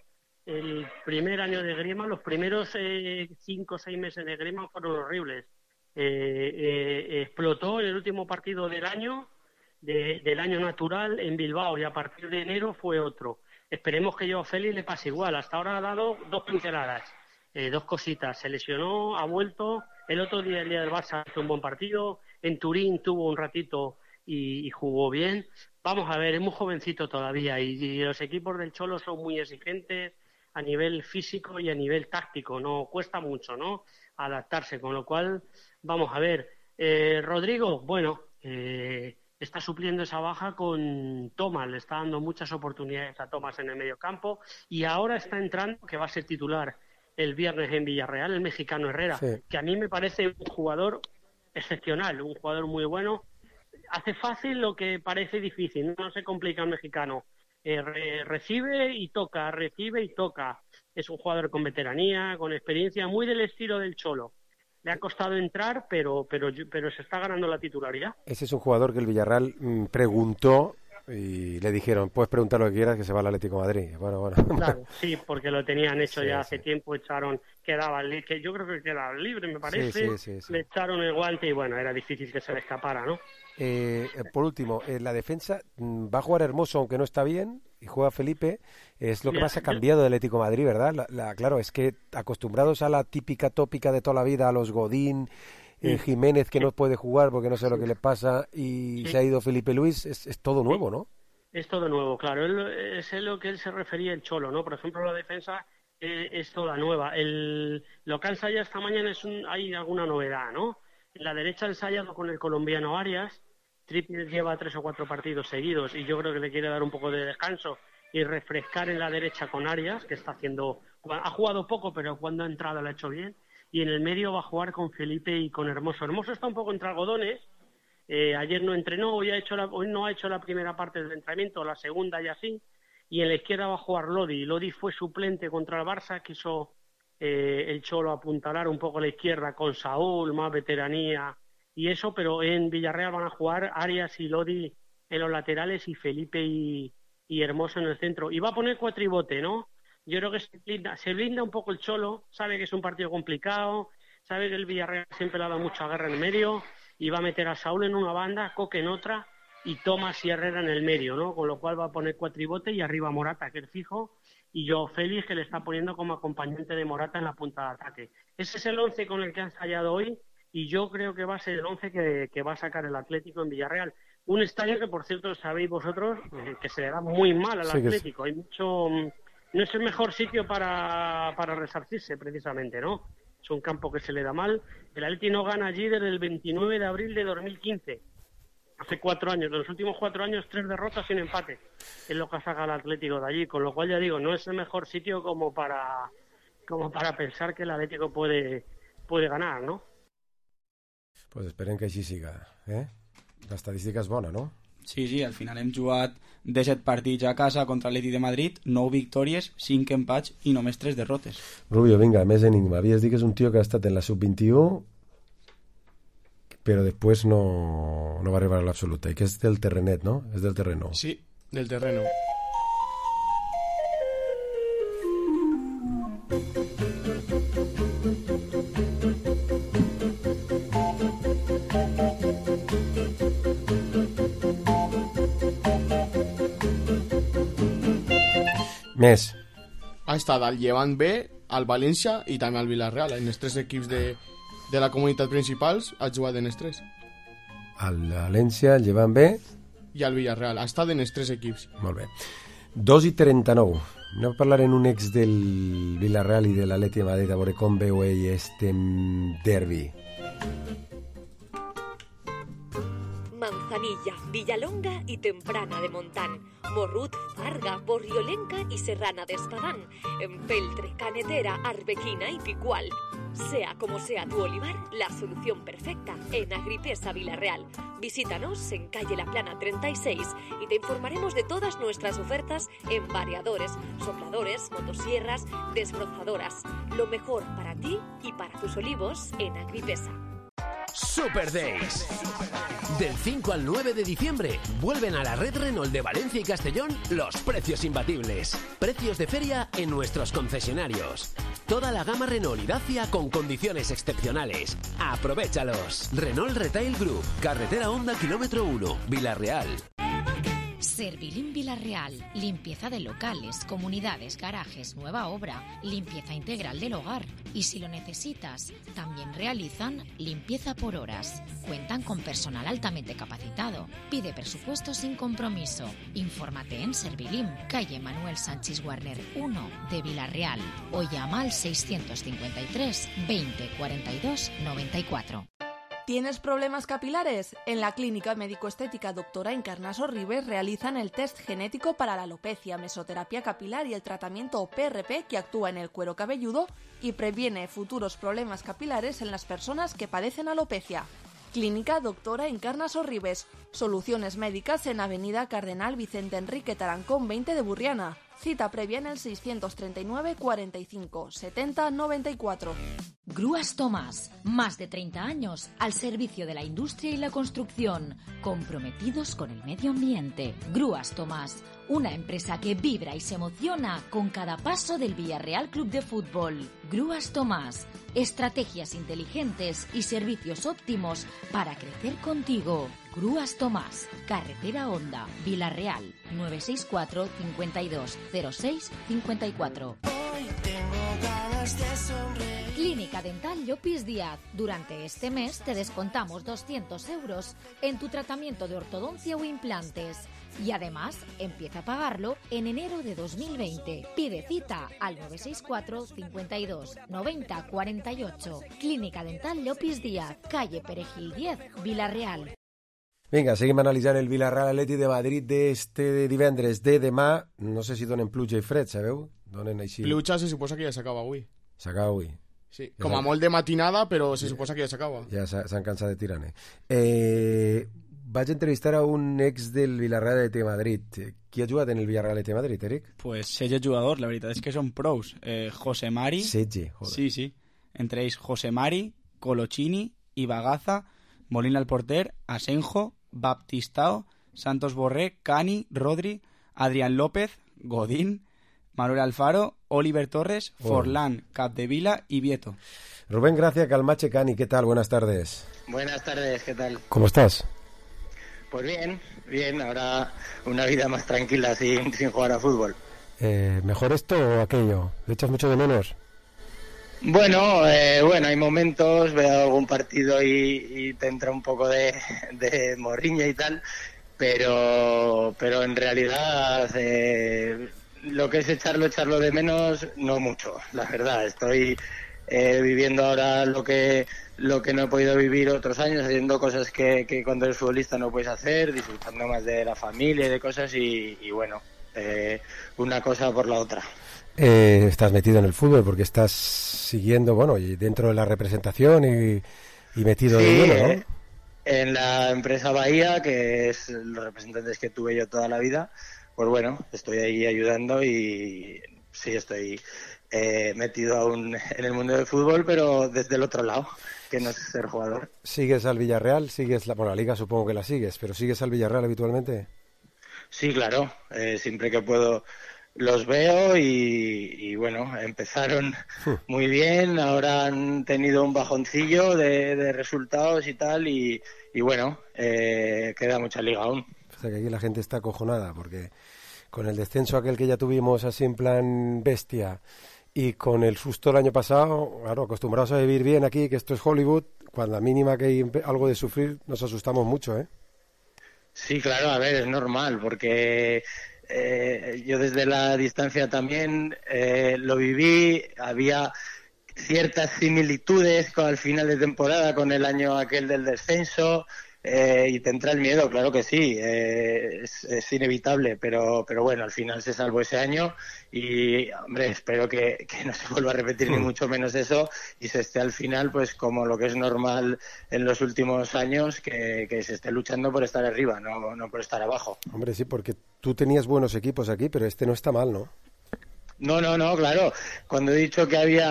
el primer año de Griezmann, los primeros eh, cinco o seis meses de Griezmann fueron horribles. Eh, eh, explotó en el último partido del año, de, del año natural en Bilbao, y a partir de enero fue otro. Esperemos que Joao Félix le pase igual. Hasta ahora ha dado dos pinceladas, eh, dos cositas. Se lesionó, ha vuelto. El otro día, el día del Barça, hizo un buen partido. En Turín tuvo un ratito y, y jugó bien. Vamos a ver, es muy jovencito todavía y, y los equipos del Cholo son muy exigentes a nivel físico y a nivel táctico. No cuesta mucho, ¿no?, adaptarse, con lo cual vamos a ver. Eh, Rodrigo, bueno, eh, está supliendo esa baja con Thomas, le está dando muchas oportunidades a Thomas en el medio campo y ahora está entrando, que va a ser titular el viernes en Villarreal, el mexicano Herrera, sí, que a mí me parece un jugador excepcional, un jugador muy bueno. Hace fácil lo que parece difícil, no se complica el mexicano. Eh, re, recibe y toca, recibe y toca. Es un jugador con veteranía, con experiencia, muy del estilo del Cholo. Le ha costado entrar, pero, pero, pero se está ganando la titularidad. Ese es un jugador que el Villarreal mmm, preguntó y le dijeron, puedes preguntar lo que quieras, que se va al Atlético de Madrid. Bueno, bueno. Claro, sí, porque lo tenían hecho sí, ya hace sí. tiempo, echaron, quedaba, que yo creo que quedaba libre, me parece. Sí, sí, sí, sí. Le echaron el guante y bueno, era difícil que se le escapara, ¿no? Eh, por último, en la defensa va a jugar Hermoso, aunque no está bien, y juega Felipe. Es lo que más ha cambiado del Atlético de Madrid, ¿verdad? La, la, claro, es que acostumbrados a la típica tópica de toda la vida, a los Godín, eh, Jiménez que no puede jugar porque no sé lo que le pasa, y sí. se ha ido Felipe Luis, es, es todo nuevo, ¿no? Es todo nuevo, claro. Él, es lo que él se refería el Cholo, ¿no? Por ejemplo, la defensa eh, es toda nueva. El, lo que ha ensayado esta mañana es un, hay alguna novedad, ¿no? En la derecha ha ensayado con el colombiano Arias. Trippier lleva tres o cuatro partidos seguidos y yo creo que le quiere dar un poco de descanso y refrescar en la derecha con Arias, que está haciendo, ha jugado poco, pero cuando ha entrado lo ha hecho bien. Y en el medio va a jugar con Felipe y con Hermoso. Hermoso está un poco entre algodones. Eh, ayer no entrenó, hoy, ha hecho la, hoy no ha hecho la primera parte del entrenamiento, la segunda y así. Y en la izquierda va a jugar Lodi. Lodi fue suplente contra el Barça, quiso eh, el Cholo apuntalar un poco a la izquierda con Saúl, más veteranía y eso, pero en Villarreal van a jugar Arias y Lodi en los laterales y Felipe y, y Hermoso en el centro. Y va a poner cuatribote, ¿no? Yo creo que se blinda, se blinda un poco el Cholo, sabe que es un partido complicado, sabe que el Villarreal siempre le ha dado mucha guerra en el medio, y va a meter a Saúl en una banda, Coque en otra, y Thomas y Herrera en el medio, ¿no? Con lo cual va a poner cuatribote y arriba Morata, que es fijo, y Joao Félix, que le está poniendo como acompañante de Morata en la punta de ataque. Ese es el once con el que han ensayado hoy, y yo creo que va a ser el once que, que va a sacar el Atlético en Villarreal. Un estadio que, por cierto, sabéis vosotros, eh, que se le da muy mal al sí, Atlético. Sí. Hay mucho... No es el mejor sitio para, para resarcirse, precisamente, ¿no? Es un campo que se le da mal. El Atlético no gana allí desde el veintinueve de abril de dos mil quince. Hace cuatro años. En los últimos cuatro años, tres derrotas y un empate. Es lo que saca el Atlético de allí. Con lo cual, ya digo, no es el mejor sitio como para, como para pensar que el Atlético puede, puede ganar, ¿no? Pues esperen que així siga, eh? L'estadística és bona, no? Sí, sí, al final hem jugat disset partits a casa contra l'Atlètic de Madrid, nou victòries, cinc empats i només tres derrotes. Rubio, vinga, més enigma. Havies dit que és un tio que ha estat en la sub vint-i-u, però després no, no va arribar a l'absoluta, i que és del terrenet, no? És del terreno. Sí, del terreno. Més. Ha estat al Llevant B, al València i també al Villarreal. En els tres equips de, de la comunitat principals ha jugat en els tres. Al València, al Llevant B i al Villarreal. Ha estat en els tres equips. Molt bé. dos i trenta-nou. Anem a parlar en un ex del Villarreal i de l'Atlètic de Madrid a veure com veu ell este derbi. Manzanilla, Villalonga y Temprana de Montán, Morrut, Farga, Borriolenca y Serrana de Espadán, Empeltre, Canetera, Arbequina y Picual. Sea como sea tu olivar, la solución perfecta en Agripesa Villarreal. Visítanos en calle La Plana treinta y seis y te informaremos de todas nuestras ofertas en variadores, sopladores, motosierras, desbrozadoras. Lo mejor para ti y para tus olivos en Agripesa. Super Days. Del cinco al nueve de diciembre vuelven a la red Renault de Valencia y Castellón los precios imbatibles. Precios de feria en nuestros concesionarios. Toda la gama Renault y Dacia con condiciones excepcionales. ¡Aprovéchalos! Renault Retail Group, carretera Honda kilómetro uno, Vilarreal. Servilim Vilarreal, limpieza de locales, comunidades, garajes, nueva obra, limpieza integral del hogar. Y si lo necesitas, también realizan limpieza por horas. Cuentan con personal altamente capacitado. Pide presupuesto sin compromiso. Infórmate en Servilim, calle Manuel Sánchez Warner uno de Vilarreal o llama al seiscientos cincuenta y tres veinte cuarenta y dos noventa y cuatro. ¿Tienes problemas capilares? En la Clínica Médico-Estética Doctora Encarnas Orribes realizan el test genético para la alopecia, mesoterapia capilar y el tratamiento P R P que actúa en el cuero cabelludo y previene futuros problemas capilares en las personas que padecen alopecia. Clínica Doctora Encarnas Orribes. Soluciones médicas en Avenida Cardenal Vicente Enrique Tarancón veinte de Burriana. Cita previa en el seiscientos treinta y nueve cuarenta y cinco setenta noventa y cuatro. Grúas Tomás, más de treinta años al servicio de la industria y la construcción, comprometidos con el medio ambiente. Grúas Tomás, una empresa que vibra y se emociona con cada paso del Villarreal Club de Fútbol. Grúas Tomás, estrategias inteligentes y servicios óptimos para crecer contigo. Grúas Tomás, carretera Honda, Vilarreal, nueve seis cuatro cincuenta y dos cero seis cincuenta y cuatro. Clínica Dental Llopis Díaz. Durante este mes te descontamos doscientos euros en tu tratamiento de ortodoncia o implantes. Y además, empieza a pagarlo en enero de dos mil veinte. Pide cita al nueve seis cuatro cincuenta y dos noventa cuarenta y ocho. Clínica Dental Llopis Díaz, calle Perejil diez, Vilarreal. Vinga, seguim analitzant el Villarreal Atleti de Madrid d'este divendres de demà. No sé si donen pluja i fred, sabeu? Donen així... Pluja se suposa que ja s'acaba avui. S'acaba avui. Sí, ja com a molt de matinada, però se suposa que ja s'acaba. Ja s'han cansat de tirar-ne. Eh, vaig entrevistar a un ex del Villarreal Atleti de Madrid. Qui ha jugat en el Villarreal Atleti de Madrid, Eric? Pues setze jugadors, la veritat és que són pros. Eh, José Mari... setze, joder. Sí, sí. Entre ells José Mari, Colochini, Ibagaza, Molina el porter, Asenjo, Baptistao, Santos Borré, Cani, Rodri, Adrián López, Godín, Manuel Alfaro, Oliver Torres, oh. Forlán, Capdevila y Vieto. Rubén Gracia, Calmache, Cani, ¿qué tal? Buenas tardes. Buenas tardes, ¿qué tal? ¿Cómo estás? Pues bien, bien, ahora una vida más tranquila sin, sin jugar a fútbol. Eh, ¿Mejor esto o aquello? ¿Le echas mucho de menos? Bueno, eh, bueno, hay momentos, veo algún partido y, y te entra un poco de, de morriña y tal, pero, pero en realidad eh, lo que es echarlo, echarlo de menos, no mucho, la verdad. Estoy eh, viviendo ahora lo que lo que no he podido vivir otros años, haciendo cosas que, que cuando eres futbolista no puedes hacer, disfrutando más de la familia y de cosas y, y bueno, eh, una cosa por la otra. Eh, estás metido en el fútbol porque estás siguiendo, bueno, y dentro de la representación y, y metido sí, de lleno, ¿no? Eh, en la empresa Bahía, que es los representantes que tuve yo toda la vida, pues bueno, estoy ahí ayudando y sí, estoy eh, metido aún en el mundo del fútbol, pero desde el otro lado, que no es ser jugador. ¿Sigues al Villarreal? ¿Sigues la, bueno, la Liga supongo que la sigues, pero sigues al Villarreal habitualmente? Sí, claro, eh, siempre que puedo los veo y, y bueno, empezaron muy bien, ahora han tenido un bajoncillo de, de resultados y tal y, y bueno, eh, queda mucha liga aún. O sea que aquí la gente está acojonada porque con el descenso aquel que ya tuvimos así en plan bestia y con el susto el año pasado, claro, acostumbrados a vivir bien aquí, que esto es Hollywood, cuando a mínima que hay algo de sufrir nos asustamos mucho, ¿eh? Sí, claro, a ver, es normal porque... Eh, yo desde la distancia también eh, lo viví, había ciertas similitudes con al final de temporada con el año aquel del descenso eh, y te entra el miedo, claro que sí, eh, es, es inevitable, pero pero bueno, al final se salvó ese año y hombre, espero que, que no se vuelva a repetir ni mucho menos eso y se esté al final pues como lo que es normal en los últimos años, que, que se esté luchando por estar arriba, no, no por estar abajo. Hombre, sí, porque tú tenías buenos equipos aquí, pero este no está mal, ¿no? No, no, no, claro. Cuando he dicho que había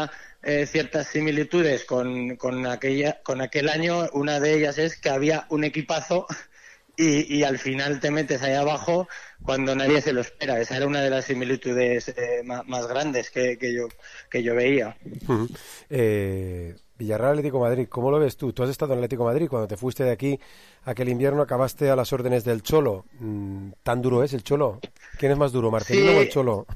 eh, ciertas similitudes con, con, aquella, con aquel año. Una de ellas es que había un equipazo y, y al final te metes ahí abajo cuando nadie se lo espera. Esa era una de las similitudes eh, más, más grandes que, que, yo, que yo veía. Uh-huh. eh, Villarreal Atlético Madrid, ¿cómo lo ves tú? Tú has estado en Atlético Madrid, cuando te fuiste de aquí aquel invierno acabaste a las órdenes del Cholo. ¿Tan duro es el Cholo? ¿Quién es más duro, Marcelino sí. o el Cholo?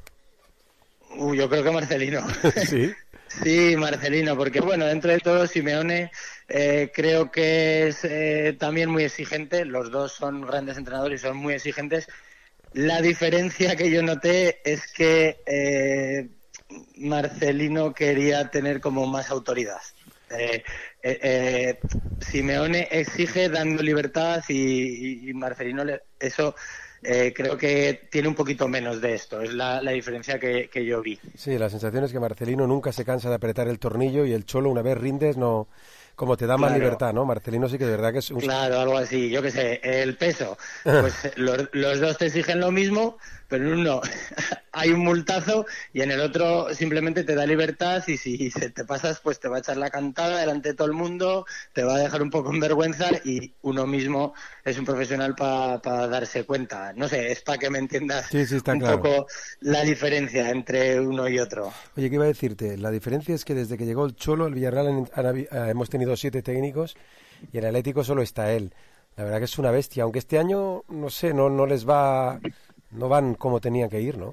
Uh, yo creo que Marcelino. ¿Sí? Sí, Marcelino, porque bueno, dentro de todo Simeone eh, creo que es eh, también muy exigente. Los dos son grandes entrenadores y son muy exigentes. La diferencia que yo noté es que eh, Marcelino quería tener como más autoridad. Eh, eh, eh, Simeone exige dando libertad y, y, y Marcelino le, eso eh, creo que tiene un poquito menos de esto, es la, la diferencia que, que yo vi. Sí, la sensación es que Marcelino nunca se cansa de apretar el tornillo y el Cholo, una vez rindes, no, como te da más claro. libertad, ¿no? Marcelino sí que de verdad que es un... Claro, algo así, yo qué sé, el peso, pues los, los dos te exigen lo mismo, pero en uno hay un multazo y en el otro simplemente te da libertad y si se te pasas pues te va a echar la cantada delante de todo el mundo, te va a dejar un poco en vergüenza y uno mismo es un profesional para pa darse cuenta. No sé, es para que me entiendas sí, sí, está un claro. poco la diferencia entre uno y otro. Oye, ¿qué iba a decirte? La diferencia es que desde que llegó el Cholo, el Villarreal, hemos tenido siete técnicos y en el Atlético solo está él. La verdad que es una bestia, aunque este año, no sé, no, no les va... No van como tenían que ir, ¿no?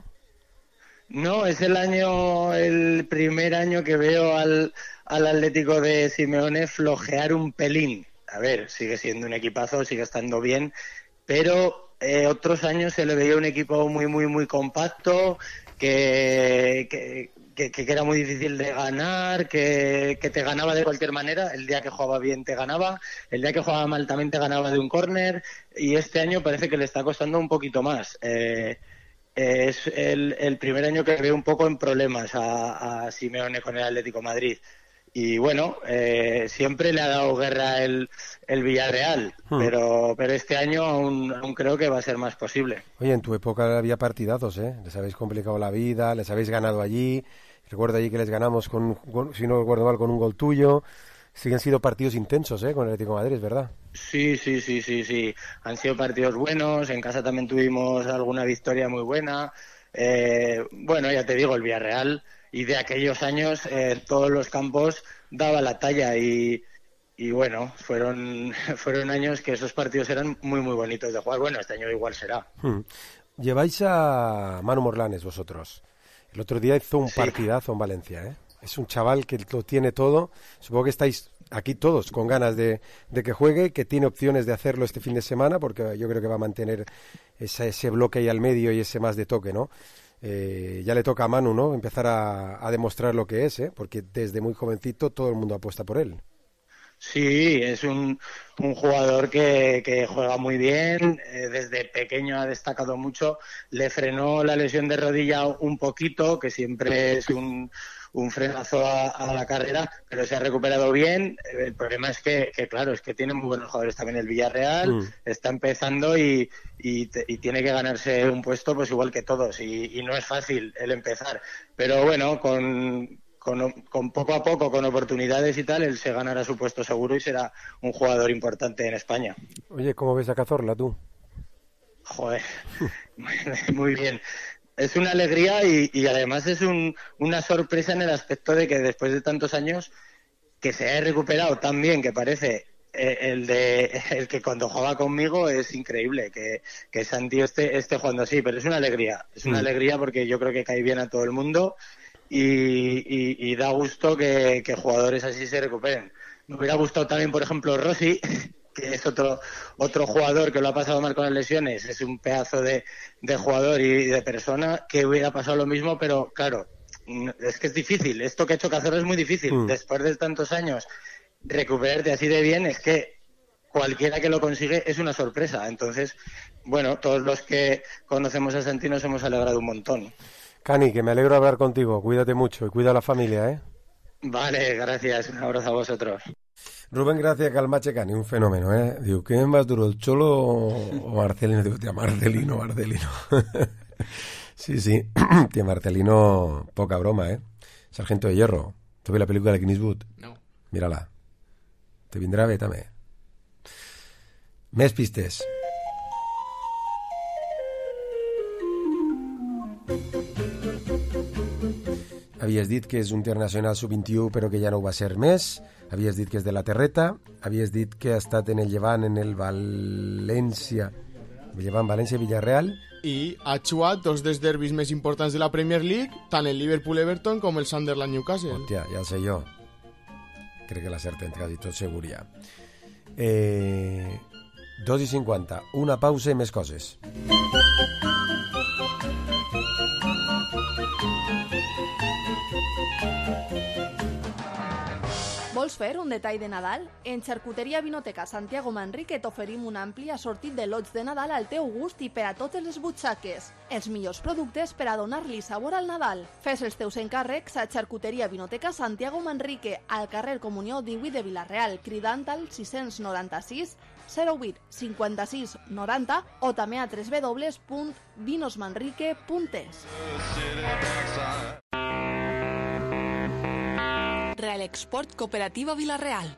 No, es el año, el primer año que veo al, al Atlético de Simeone flojear un pelín. A ver, sigue siendo un equipazo, sigue estando bien, pero eh, otros años se le veía un equipo muy, muy, muy compacto, que, que, que, que era muy difícil de ganar, que, que te ganaba de cualquier manera. El día que jugaba bien te ganaba, el día que jugaba mal también te ganaba de un córner, y este año parece que le está costando un poquito más. Eh, es el, el primer año que veo un poco en problemas a, a Simeone con el Atlético Madrid. Y bueno, eh, siempre le ha dado guerra el, el Villarreal, hmm. pero pero este año aún, aún creo que va a ser más posible. Oye, en tu época había partidazos, ¿eh? Les habéis complicado la vida, les habéis ganado allí. Recuerdo allí que les ganamos, con, con si no recuerdo mal, con un gol tuyo. Sí que han sido partidos intensos, ¿eh? Con el Atlético de Madrid, ¿verdad? Sí, sí, sí, sí, sí. Han sido partidos buenos. En casa también tuvimos alguna victoria muy buena. Eh, bueno, ya te digo, el Villarreal... Y de aquellos años eh, todos los campos daba la talla y, y bueno, fueron fueron años que esos partidos eran muy muy bonitos de jugar. Bueno, este año igual será. Hmm. Lleváis a Manu Morlanes vosotros. El otro día hizo un sí. partidazo en Valencia, ¿eh? Es un chaval que lo tiene todo. Supongo que estáis aquí todos con ganas de, de que juegue, que tiene opciones de hacerlo este fin de semana, porque yo creo que va a mantener ese, ese bloque ahí al medio y ese más de toque, ¿no? Eh, ya le toca a Manu, ¿no? Empezar a, a demostrar lo que es, ¿eh? Porque desde muy jovencito todo el mundo apuesta por él. Sí, es un, un jugador que, que juega muy bien, eh, desde pequeño ha destacado mucho, le frenó la lesión de rodilla un poquito, que siempre es un, un frenazo a, a la carrera, pero se ha recuperado bien. El problema es que, que claro, es que tiene muy buenos jugadores también el Villarreal, mm. está empezando y, y, te, y tiene que ganarse un puesto pues igual que todos, y, y no es fácil el empezar, pero bueno, con... Con, con poco a poco, con oportunidades y tal, él se ganará su puesto seguro y será un jugador importante en España. Oye, ¿cómo ves a Cazorla tú? Joder, muy bien. Es una alegría y, y además es un, una sorpresa en el aspecto de que después de tantos años que se haya recuperado tan bien, que parece eh, el de el que cuando juega conmigo es increíble, que, que Santi esté, esté jugando así, pero es una alegría, es una mm. alegría porque yo creo que cae bien a todo el mundo. Y, y, y da gusto que, que jugadores así se recuperen. Me hubiera gustado también, por ejemplo, Rossi, que es otro otro jugador que lo ha pasado mal con las lesiones, es un pedazo de, de jugador y de persona, que hubiera pasado lo mismo, pero claro, es que es difícil, esto que ha hecho Cazorla es muy difícil, mm. después de tantos años, recuperarte así de bien, es que cualquiera que lo consigue es una sorpresa. Entonces, bueno, todos los que conocemos a Santi nos hemos alegrado un montón. Cani, que me alegro de hablar contigo. Cuídate mucho y cuida a la familia, ¿eh? Vale, gracias. Un abrazo a vosotros. Rubén Gracia Calmache Cani, un fenómeno, ¿eh? Digo, ¿quién es más duro, el Cholo o Marcelino? Digo, tía, Marcelino, Marcelino. Sí, sí. Tía, Marcelino, poca broma, ¿eh? Sargento de hierro. ¿Tú ves la película de Clint Eastwood? No. Mírala. Te vindrà bé, també. Més pistes. Havies dit que és un internacional sub vint-i-u però que ja no ho va ser més. Havies dit que és de la Terreta. Havies dit que ha estat en el Llevant, en el València... Llevant, València, Villarreal. I ha jugat dos dels derbis més importants de la Premier League, tant el Liverpool-Everton com el Sunderland-Newcastle. Hòstia, ja el sé jo. Crec que l'acerten quasi tot segur ja. Eh, dos i cinquanta. Una pausa i més coses. Vols fer un detall de Nadal? En Xarcuteria Vinoteca Santiago Manrique t'oferim un ampli assortit de lots de Nadal al teu gust i per a totes les butxaques. Els millors productes per a donar-li sabor al Nadal. Fes els teus encàrrecs a Xarcuteria Vinoteca Santiago Manrique, al carrer Comunió divuit de Vilareal, cridant al sis noranta-sis zero vuit cinquanta-sis noranta o també a w w w punt vinosmanrique punt es. Real Export Cooperativa Vilarreal.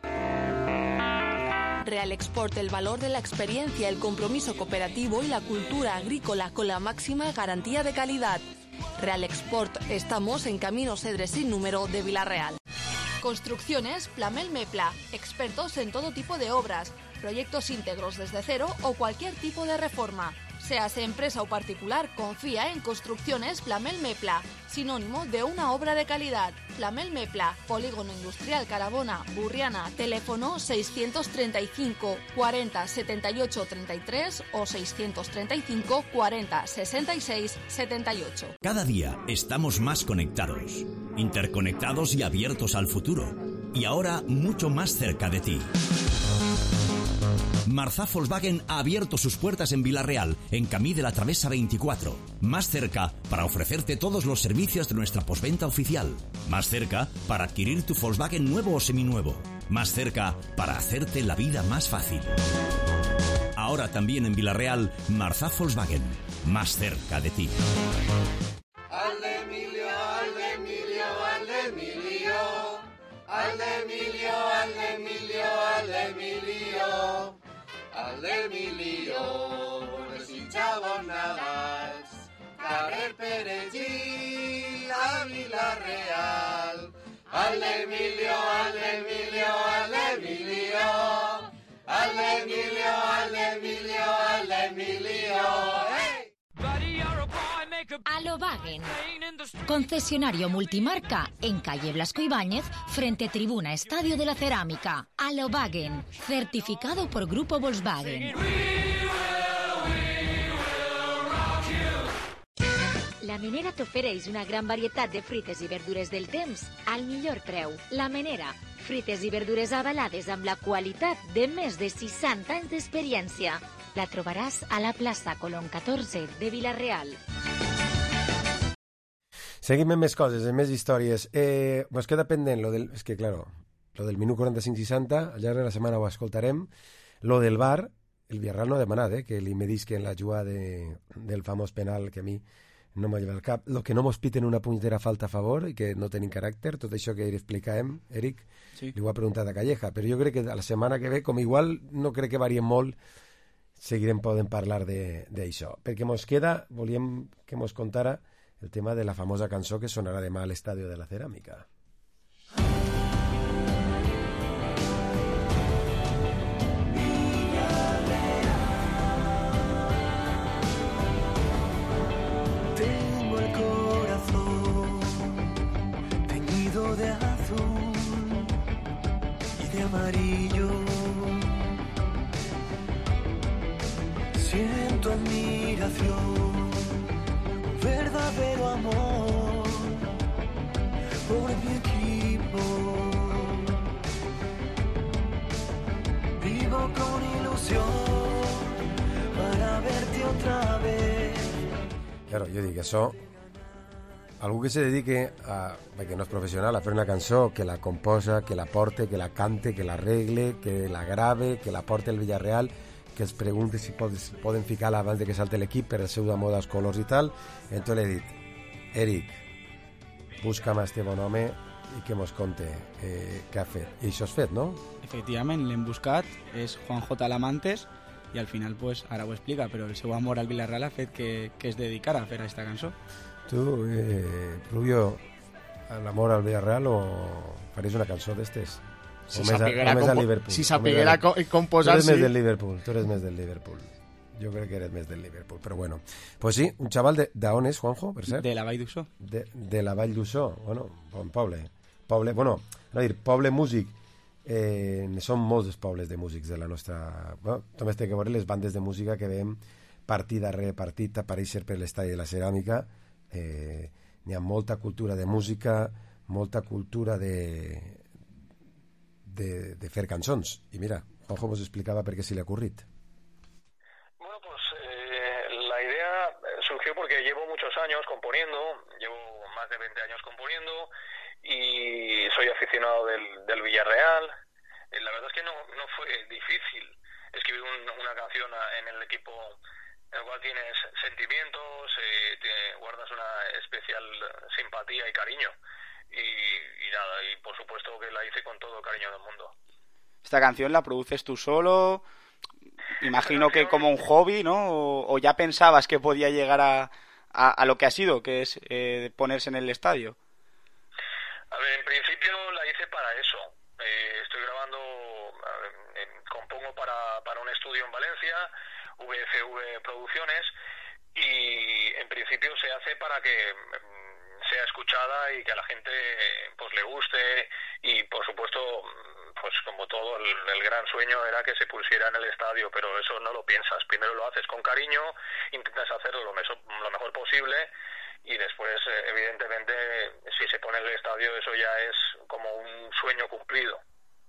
Real Export, el valor de la experiencia, el compromiso cooperativo y la cultura agrícola con la máxima garantía de calidad. Real Export, estamos en Camino Cedres sin número de Vilarreal. Construcciones Plamel Mepla, expertos en todo tipo de obras, proyectos íntegros desde cero o cualquier tipo de reforma. Seas empresa o particular, confía en Construcciones Plamel Mepla, sinónimo de una obra de calidad. Plamel Mepla, Polígono Industrial Carabona, Burriana, teléfono seiscientos treinta y cinco cuarenta setenta y ocho treinta y tres o seiscientos treinta y cinco cuarenta sesenta y seis setenta y ocho. Cada día estamos más conectados, interconectados y abiertos al futuro. Y ahora mucho más cerca de ti. Marzá Volkswagen ha abierto sus puertas en Vilarreal, en Camí de la Travesa veinticuatro. Más cerca para ofrecerte todos los servicios de nuestra postventa oficial. Más cerca para adquirir tu Volkswagen nuevo o seminuevo. Más cerca para hacerte la vida más fácil. Ahora también en Vilarreal, Marzá Volkswagen. Más cerca de ti. Al Emilio, al Emilio, al Emilio. Al Emilio, al Emilio, al Emilio. Al Emilio, desitjava Nadals, carrer Perellí, a Vilarreal. Al Emilio, al Emilio, al Emilio. Al Emilio, al Emilio, al Emilio. ¡Hey! Alobagen, concesionario multimarca en calle Blasco Ibáñez, frente Tribuna Estadio de la Cerámica. Alobagen, certificado por Grupo Volkswagen. La Menera t'ofereix una gran varietat de fruites i verdures del temps al millor preu. La Menera, fruites i verdures avalades amb la qualitat de més de seixanta anys d'experiència. La trobaràs a la plaça Colón catorze de Vilarreal. Seguim amb més coses, amb més històries. Eh, pues queda pendent, lo del, és que, claro, lo del minut quaranta-cinc seixanta, al llarg de la setmana ho escoltarem. Lo del V A R, el Villarreal no ha demanat, eh, que li medisquen la jugada de, del famós penal que a mi no m'ha llevat el cap. Lo que no mos piten una punyetera falta a favor i que no tenim caràcter, tot això que explicàvem, Eric, sí. Li ho ha preguntat a Calleja, però jo crec que a la setmana que ve, com igual no crec que varien molt, seguirem podent parlar d'això. Perquè mos queda, volíem que mos contara el tema de la famosa cançó que sonarà demà a l'Estadio de la Ceràmica. Tengo el corazón teñido de azul y de amarillo. Siento admiración, verdadero amor por mi equipo. Vivo con ilusión para verte otra vez. Claro, jo dic, això, algú que se dedique a, perquè no és professional, a fer una cançó, que la composa, que la porte, que la cante, que la arregle, que la grave, que la porte al Villarreal, que els pregunti si podes, poden ficar-la abans de que salte l'equip per el seu amor als colors i tal. Entonces l'he dit, Eric, busca'm a este bon home i què mos conte eh, què ha fet. I això has fet, no? Efectivament, l'hem buscat, és Juanjo Talamantes, i al final, pues, ara ho explica, però el seu amor al Villarreal ha fet que, que es dedicara a fer aquesta cançó. Tu, eh, Rubio, l'amor al Villarreal o faries una cançó d'estes? Si o més, a, o més a Liverpool? Si sapiguera composar, sí. Tu eres sí. més del Liverpool, tu eres més del Liverpool. Jo crec que eres més del Liverpool, però bueno. Pues sí, un xaval de, d'on és, Juanjo, per cert? De la Vall d'Ussó. De, de la Vall d'Ussó, bueno, bon poble. Poble, bueno, no dir, poble músic, eh, són molts els pobles de músics de la nostra... Bueno, només té que veure les bandes de música que veiem partit darrere partit aparèixer per l'estadi de la ceràmica. Eh, n'hi ha molta cultura de música, molta cultura de, de, de fer cançons. I mira, Juanjo mos explicava per què se li ha ocurrit. Surgió porque llevo muchos años componiendo, llevo más de veinte años componiendo y soy aficionado del, del Villarreal. Eh, la verdad es que no, no fue difícil escribir un, una canción en el equipo en el cual tienes sentimientos, eh, te guardas una especial simpatía y cariño. Y, y nada, y por supuesto que la hice con todo el cariño del mundo. ¿Esta canción la produces tú solo? Imagino que como un hobby, ¿no? O, o ya pensabas que podía llegar a, a, a lo que ha sido, que es eh, ponerse en el estadio. A ver, en principio la hice para eso. Eh, estoy grabando, ver, eh, compongo para, para un estudio en Valencia, V F V Producciones, y en principio se hace para que sea escuchada y que a la gente pues le guste, y por supuesto, pues como todo, el, el gran sueño era que se pusiera en el estadio, pero eso no lo piensas. Primero lo haces con cariño, intentas hacerlo lo, meso, lo mejor posible, y después, evidentemente, si se pone en el estadio, eso ya es como un sueño cumplido.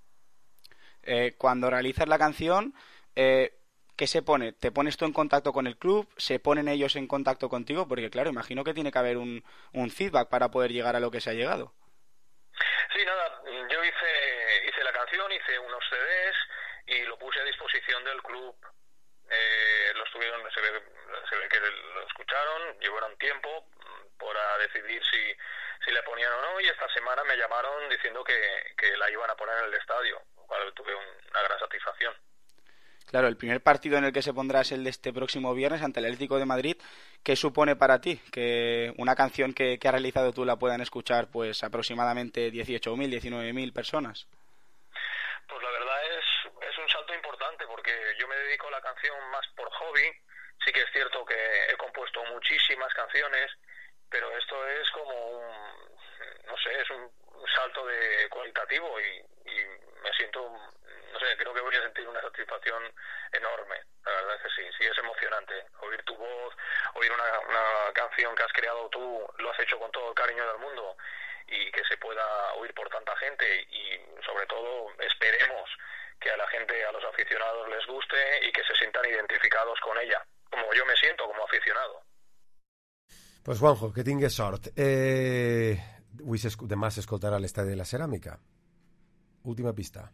Eh, cuando realizas la canción, eh, ¿qué se pone? ¿Te pones tú en contacto con el club? ¿Se ponen ellos en contacto contigo? Porque claro, imagino que tiene que haber un, un feedback para poder llegar a lo que se ha llegado. Sí, nada, yo hice hice la canción, hice unos C Ds y lo puse a disposición del club. Eh, lo estuvieron, se ve, se ve que lo escucharon, llevaron tiempo para decidir si, si le ponían o no, y esta semana me llamaron diciendo que, que la iban a poner en el estadio, lo cual tuve un, una gran satisfacción. Claro, el primer partido en el que se pondrá es el de este próximo viernes ante el Atlético de Madrid. ¿Qué supone para ti que una canción que, que has realizado tú la puedan escuchar pues aproximadamente dieciocho mil, diecinueve mil personas? Pues la verdad es, es un salto importante, porque yo me dedico a la canción más por hobby. Sí que es cierto que he compuesto muchísimas canciones, pero esto es como un, no sé, es un salto de cualitativo y, y me siento... No sé, creo que voy a sentir una satisfacción enorme. La verdad es que sí, sí es emocionante. Oír tu voz, oír una, una canción que has creado tú, lo has hecho con todo el cariño del mundo, y que se pueda oír por tanta gente, y sobre todo esperemos que a la gente, a los aficionados les guste y que se sientan identificados con ella, como yo me siento como aficionado. Pues Juanjo, que tingues sort. Eh, avui demà s'escoltarà a l'Estadi de la Ceràmica. Última pista.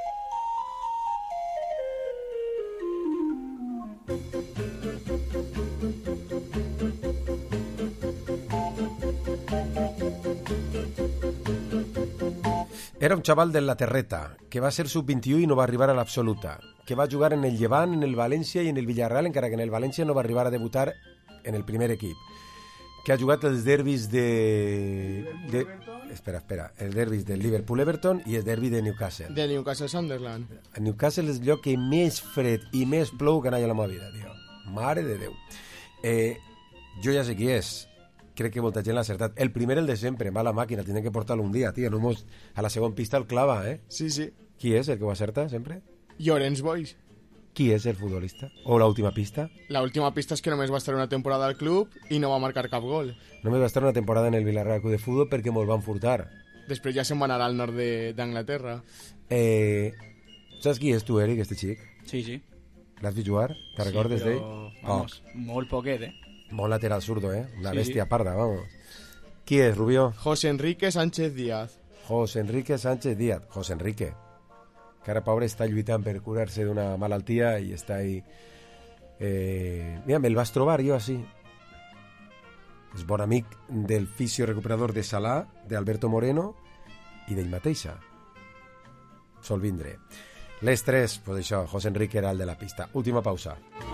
Era un xaval de la Terreta, que va ser sub vint-i-u i no va arribar a l'absoluta, que va jugar en el Llevant, en el València i en el Villarreal, encara que en el València no va arribar a debutar en el primer equip, que ha jugat els derbis de... de... Espera, espera, els derbis del Liverpool-Everton i el derbi de Newcastle. De Newcastle-Sunderland. A Newcastle és el lloc que més fred i més plou que n'hi ha a la meva vida, tio. Mare de Déu. Eh, jo ja sé qui és. Crec que molta gent l'ha acertat. El primer, el de sempre, mala màquina, tindrem que portar-lo un dia, tio. No mos... A la segona pista el clava, eh? Sí, sí. Qui és el que ho acerta, sempre? Llorenç Boix. Qui és el futbolista? O l'última pista? La última pista és que només va estar una temporada al club i no va marcar cap gol. Només va estar una temporada en el Villarreal Club de Futbol perquè me'l van furtar. Després ja se'n va anar al nord d'Anglaterra. Eh, saps qui és tu, Eric, este xic? Sí, sí. L'has vist jugar? Te sí, recordes d'ell? Vamos, oh. Molt poquet, eh? Molt lateral zurdo, eh? Una sí, bèstia sí. parda, vamos. Qui és, Rubio? José Enrique Sánchez Díaz. José Enrique Sánchez Díaz. José Enrique. Que ara, pobre, està lluitant per curar-se d'una malaltia i està ahí... Eh... Mira, me'l vas trobar jo així. És bon amic del fisio recuperador de Salà, d'Alberto Moreno, i d'ell mateixa. Sol vindre. Les tres, pues això, José Enrique era el de la pista. Última pausa.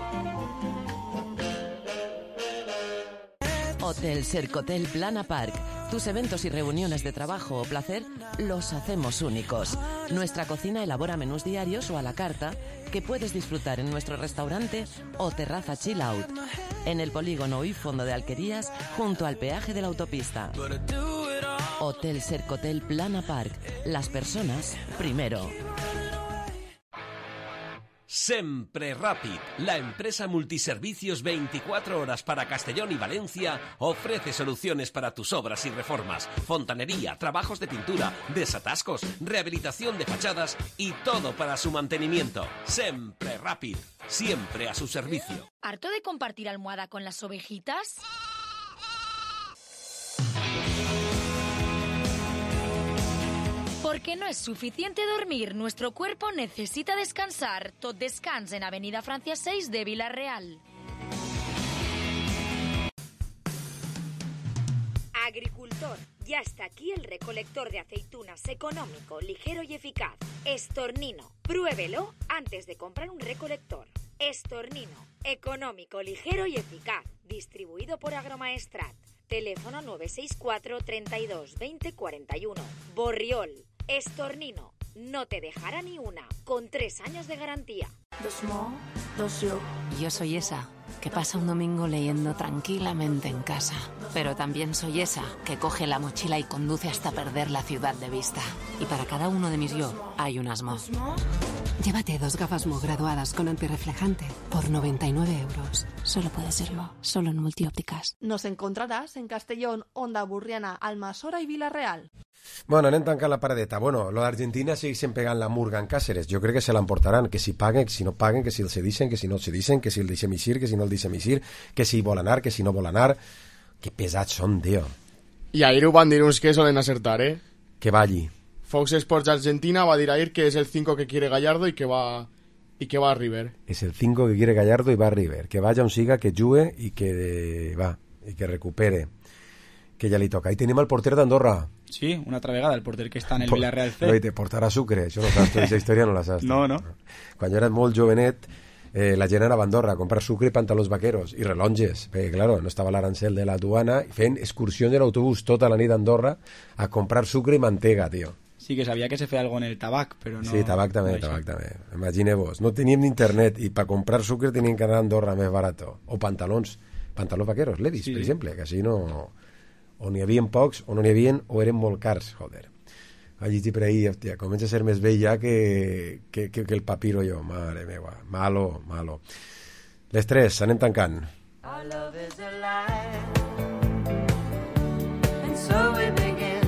Hotel Sercotel Plana Park. Tus eventos y reuniones de trabajo o placer los hacemos únicos. Nuestra cocina elabora menús diarios o a la carta que puedes disfrutar en nuestro restaurante o terraza chill out. En el polígono y fondo de Alquerías, junto al peaje de la autopista. Hotel Sercotel Plana Park. Las personas primero. Sempre Rapid, la empresa multiservicios veinticuatro horas para Castellón y Valencia, ofrece soluciones para tus obras y reformas, fontanería, trabajos de pintura, desatascos, rehabilitación de fachadas y todo para su mantenimiento. Sempre Rapid, siempre a su servicio. ¿Harto de compartir almohada con las ovejitas? Porque no es suficiente dormir, nuestro cuerpo necesita descansar. Tot Descans en Avenida Francia seis de Villarreal. Agricultor, ya está aquí el recolector de aceitunas económico, ligero y eficaz. Estornino, pruébelo antes de comprar un recolector. Estornino, económico, ligero y eficaz. Distribuido por Agromaestrat. Teléfono nueve seis cuatro, treinta y dos, veinte, cuarenta y uno. Borriol. Estornino, no te dejará ni una, con tres años de garantía. Dos mo, dos yo. Yo soy esa, que pasa un domingo leyendo tranquilamente en casa. Pero también soy esa, que coge la mochila y conduce hasta perder la ciudad de vista. Y para cada uno de mis yo, hay un asmo. Llévate dos gafas Mo graduadas con antirreflejante por noventa y nueve euros. Solo puede serlo, solo en Multiópticas. Nos encontrarás en Castellón, Onda Burriana, Almasora y Villarreal. Bueno, anem tancant la paradeta. Bueno, lo d'Argentina segueixen pegant la murga en Cáceres. Jo crec que se l'emportaran, que si paguen, que si no paguen, que si el cedixen, que si no el cedixen, que si el deixem eixir, que si no el deixem eixir, que si vol anar, que si no vol anar. Que pesats són, tio. I ahir ho van dir uns que solen acertar, eh? Que va allí. Fox Sports Argentina va dir ahir que és el cinco que quiere Gallardo y que va y que va a River. És el cinco que quiere Gallardo y va a River. Que vaya on siga, que jugue i que va, i que recupere. Que ja li toca. Ahí tenim el porter d'Andorra. Sí, una altra vegada, el porter que està en el Por, Villarreal C. No, i te portarà sucre, això no saps, aquesta història no la saps. No, no. Quan jo era molt jovenet, eh, la gent anava a Andorra a comprar sucre i pantalons vaqueros i relonges, perquè, claro, no estava l'arancel de la duana, fent excursions en autobús tota la nit a Andorra a comprar sucre i mantega, tio. Sí, que sabia que se feia algo en el tabac, però no... Sí, tabac també, no tabac també. Imagineu-vos, no teníem ni internet i per comprar sucre teníem que anar a Andorra més barato. O pantalons, pantalons vaqueros, Levis, sí. Per exemple, que així no... O n'hi havia pocs, o no n'hi havia, o eren molt cars, joder. Vaig llegir per ahir, hòstia, comença a ser més vell ja que, que, que, que el papiro jo, mare meva, malo, malo. Les tres, anem tancant. Our love is a lie, and so we begin,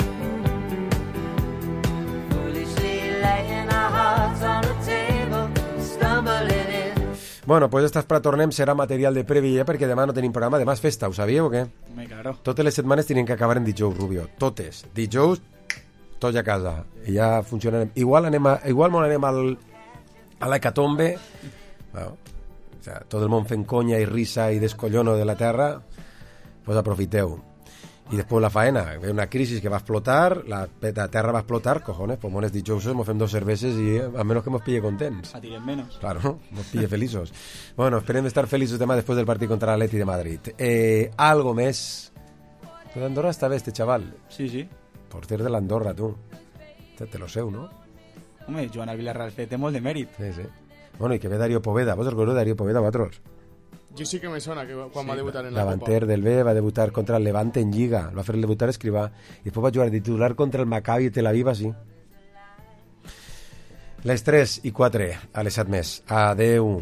foolishly laying our hearts on the table, stumbling in. Bueno, pues estas para tornem serà material de prèvia ja perquè demà no tenim programa, demà és festa, ho sabíeu o què? Me claro. Totes les setmanes tenen que acabar en dijous, Rubio, totes. Dijous, tots a casa, i ja funcionarem. Igual anem a, igual molt anem al, a l'hecatombe, bueno, o sea, tot el món fent conya i risa i descollono de la terra, pues aprofiteu. I després la faena, ve una crisi que va explotar, la, la terra va explotar, cojones, pues mones dijousos, mos fem dos cerveses i a menos que mos pille contents. Patirem menos. Claro, mos pille feliços. Bueno, esperem estar feliços demà després del partit contra l'Atleti de Madrid. Eh, algo més. Tu d'Andorra està bé, este chaval. Sí, sí. Porter de l'Andorra, tu. Te, te lo seu, no? Home, Joan al Villarreal C té molt de mèrit. Sí, sí. Bueno, i que ve Darío Poveda. Vos recordeu Darío Poveda, vosaltres? Jo sí que me sona que quan sí, va debutar en la davanter Copa. Del B, va debutar contra el Levante en Lliga, el va fer debutar Escrivà, i després va jugar de titular contra el Maccabi Tel Aviv, així. Les tres i quatre, a les set més. Adeu.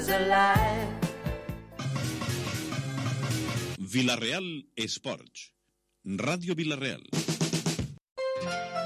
was alive. Vila-real Esports. Ràdio Vila-real.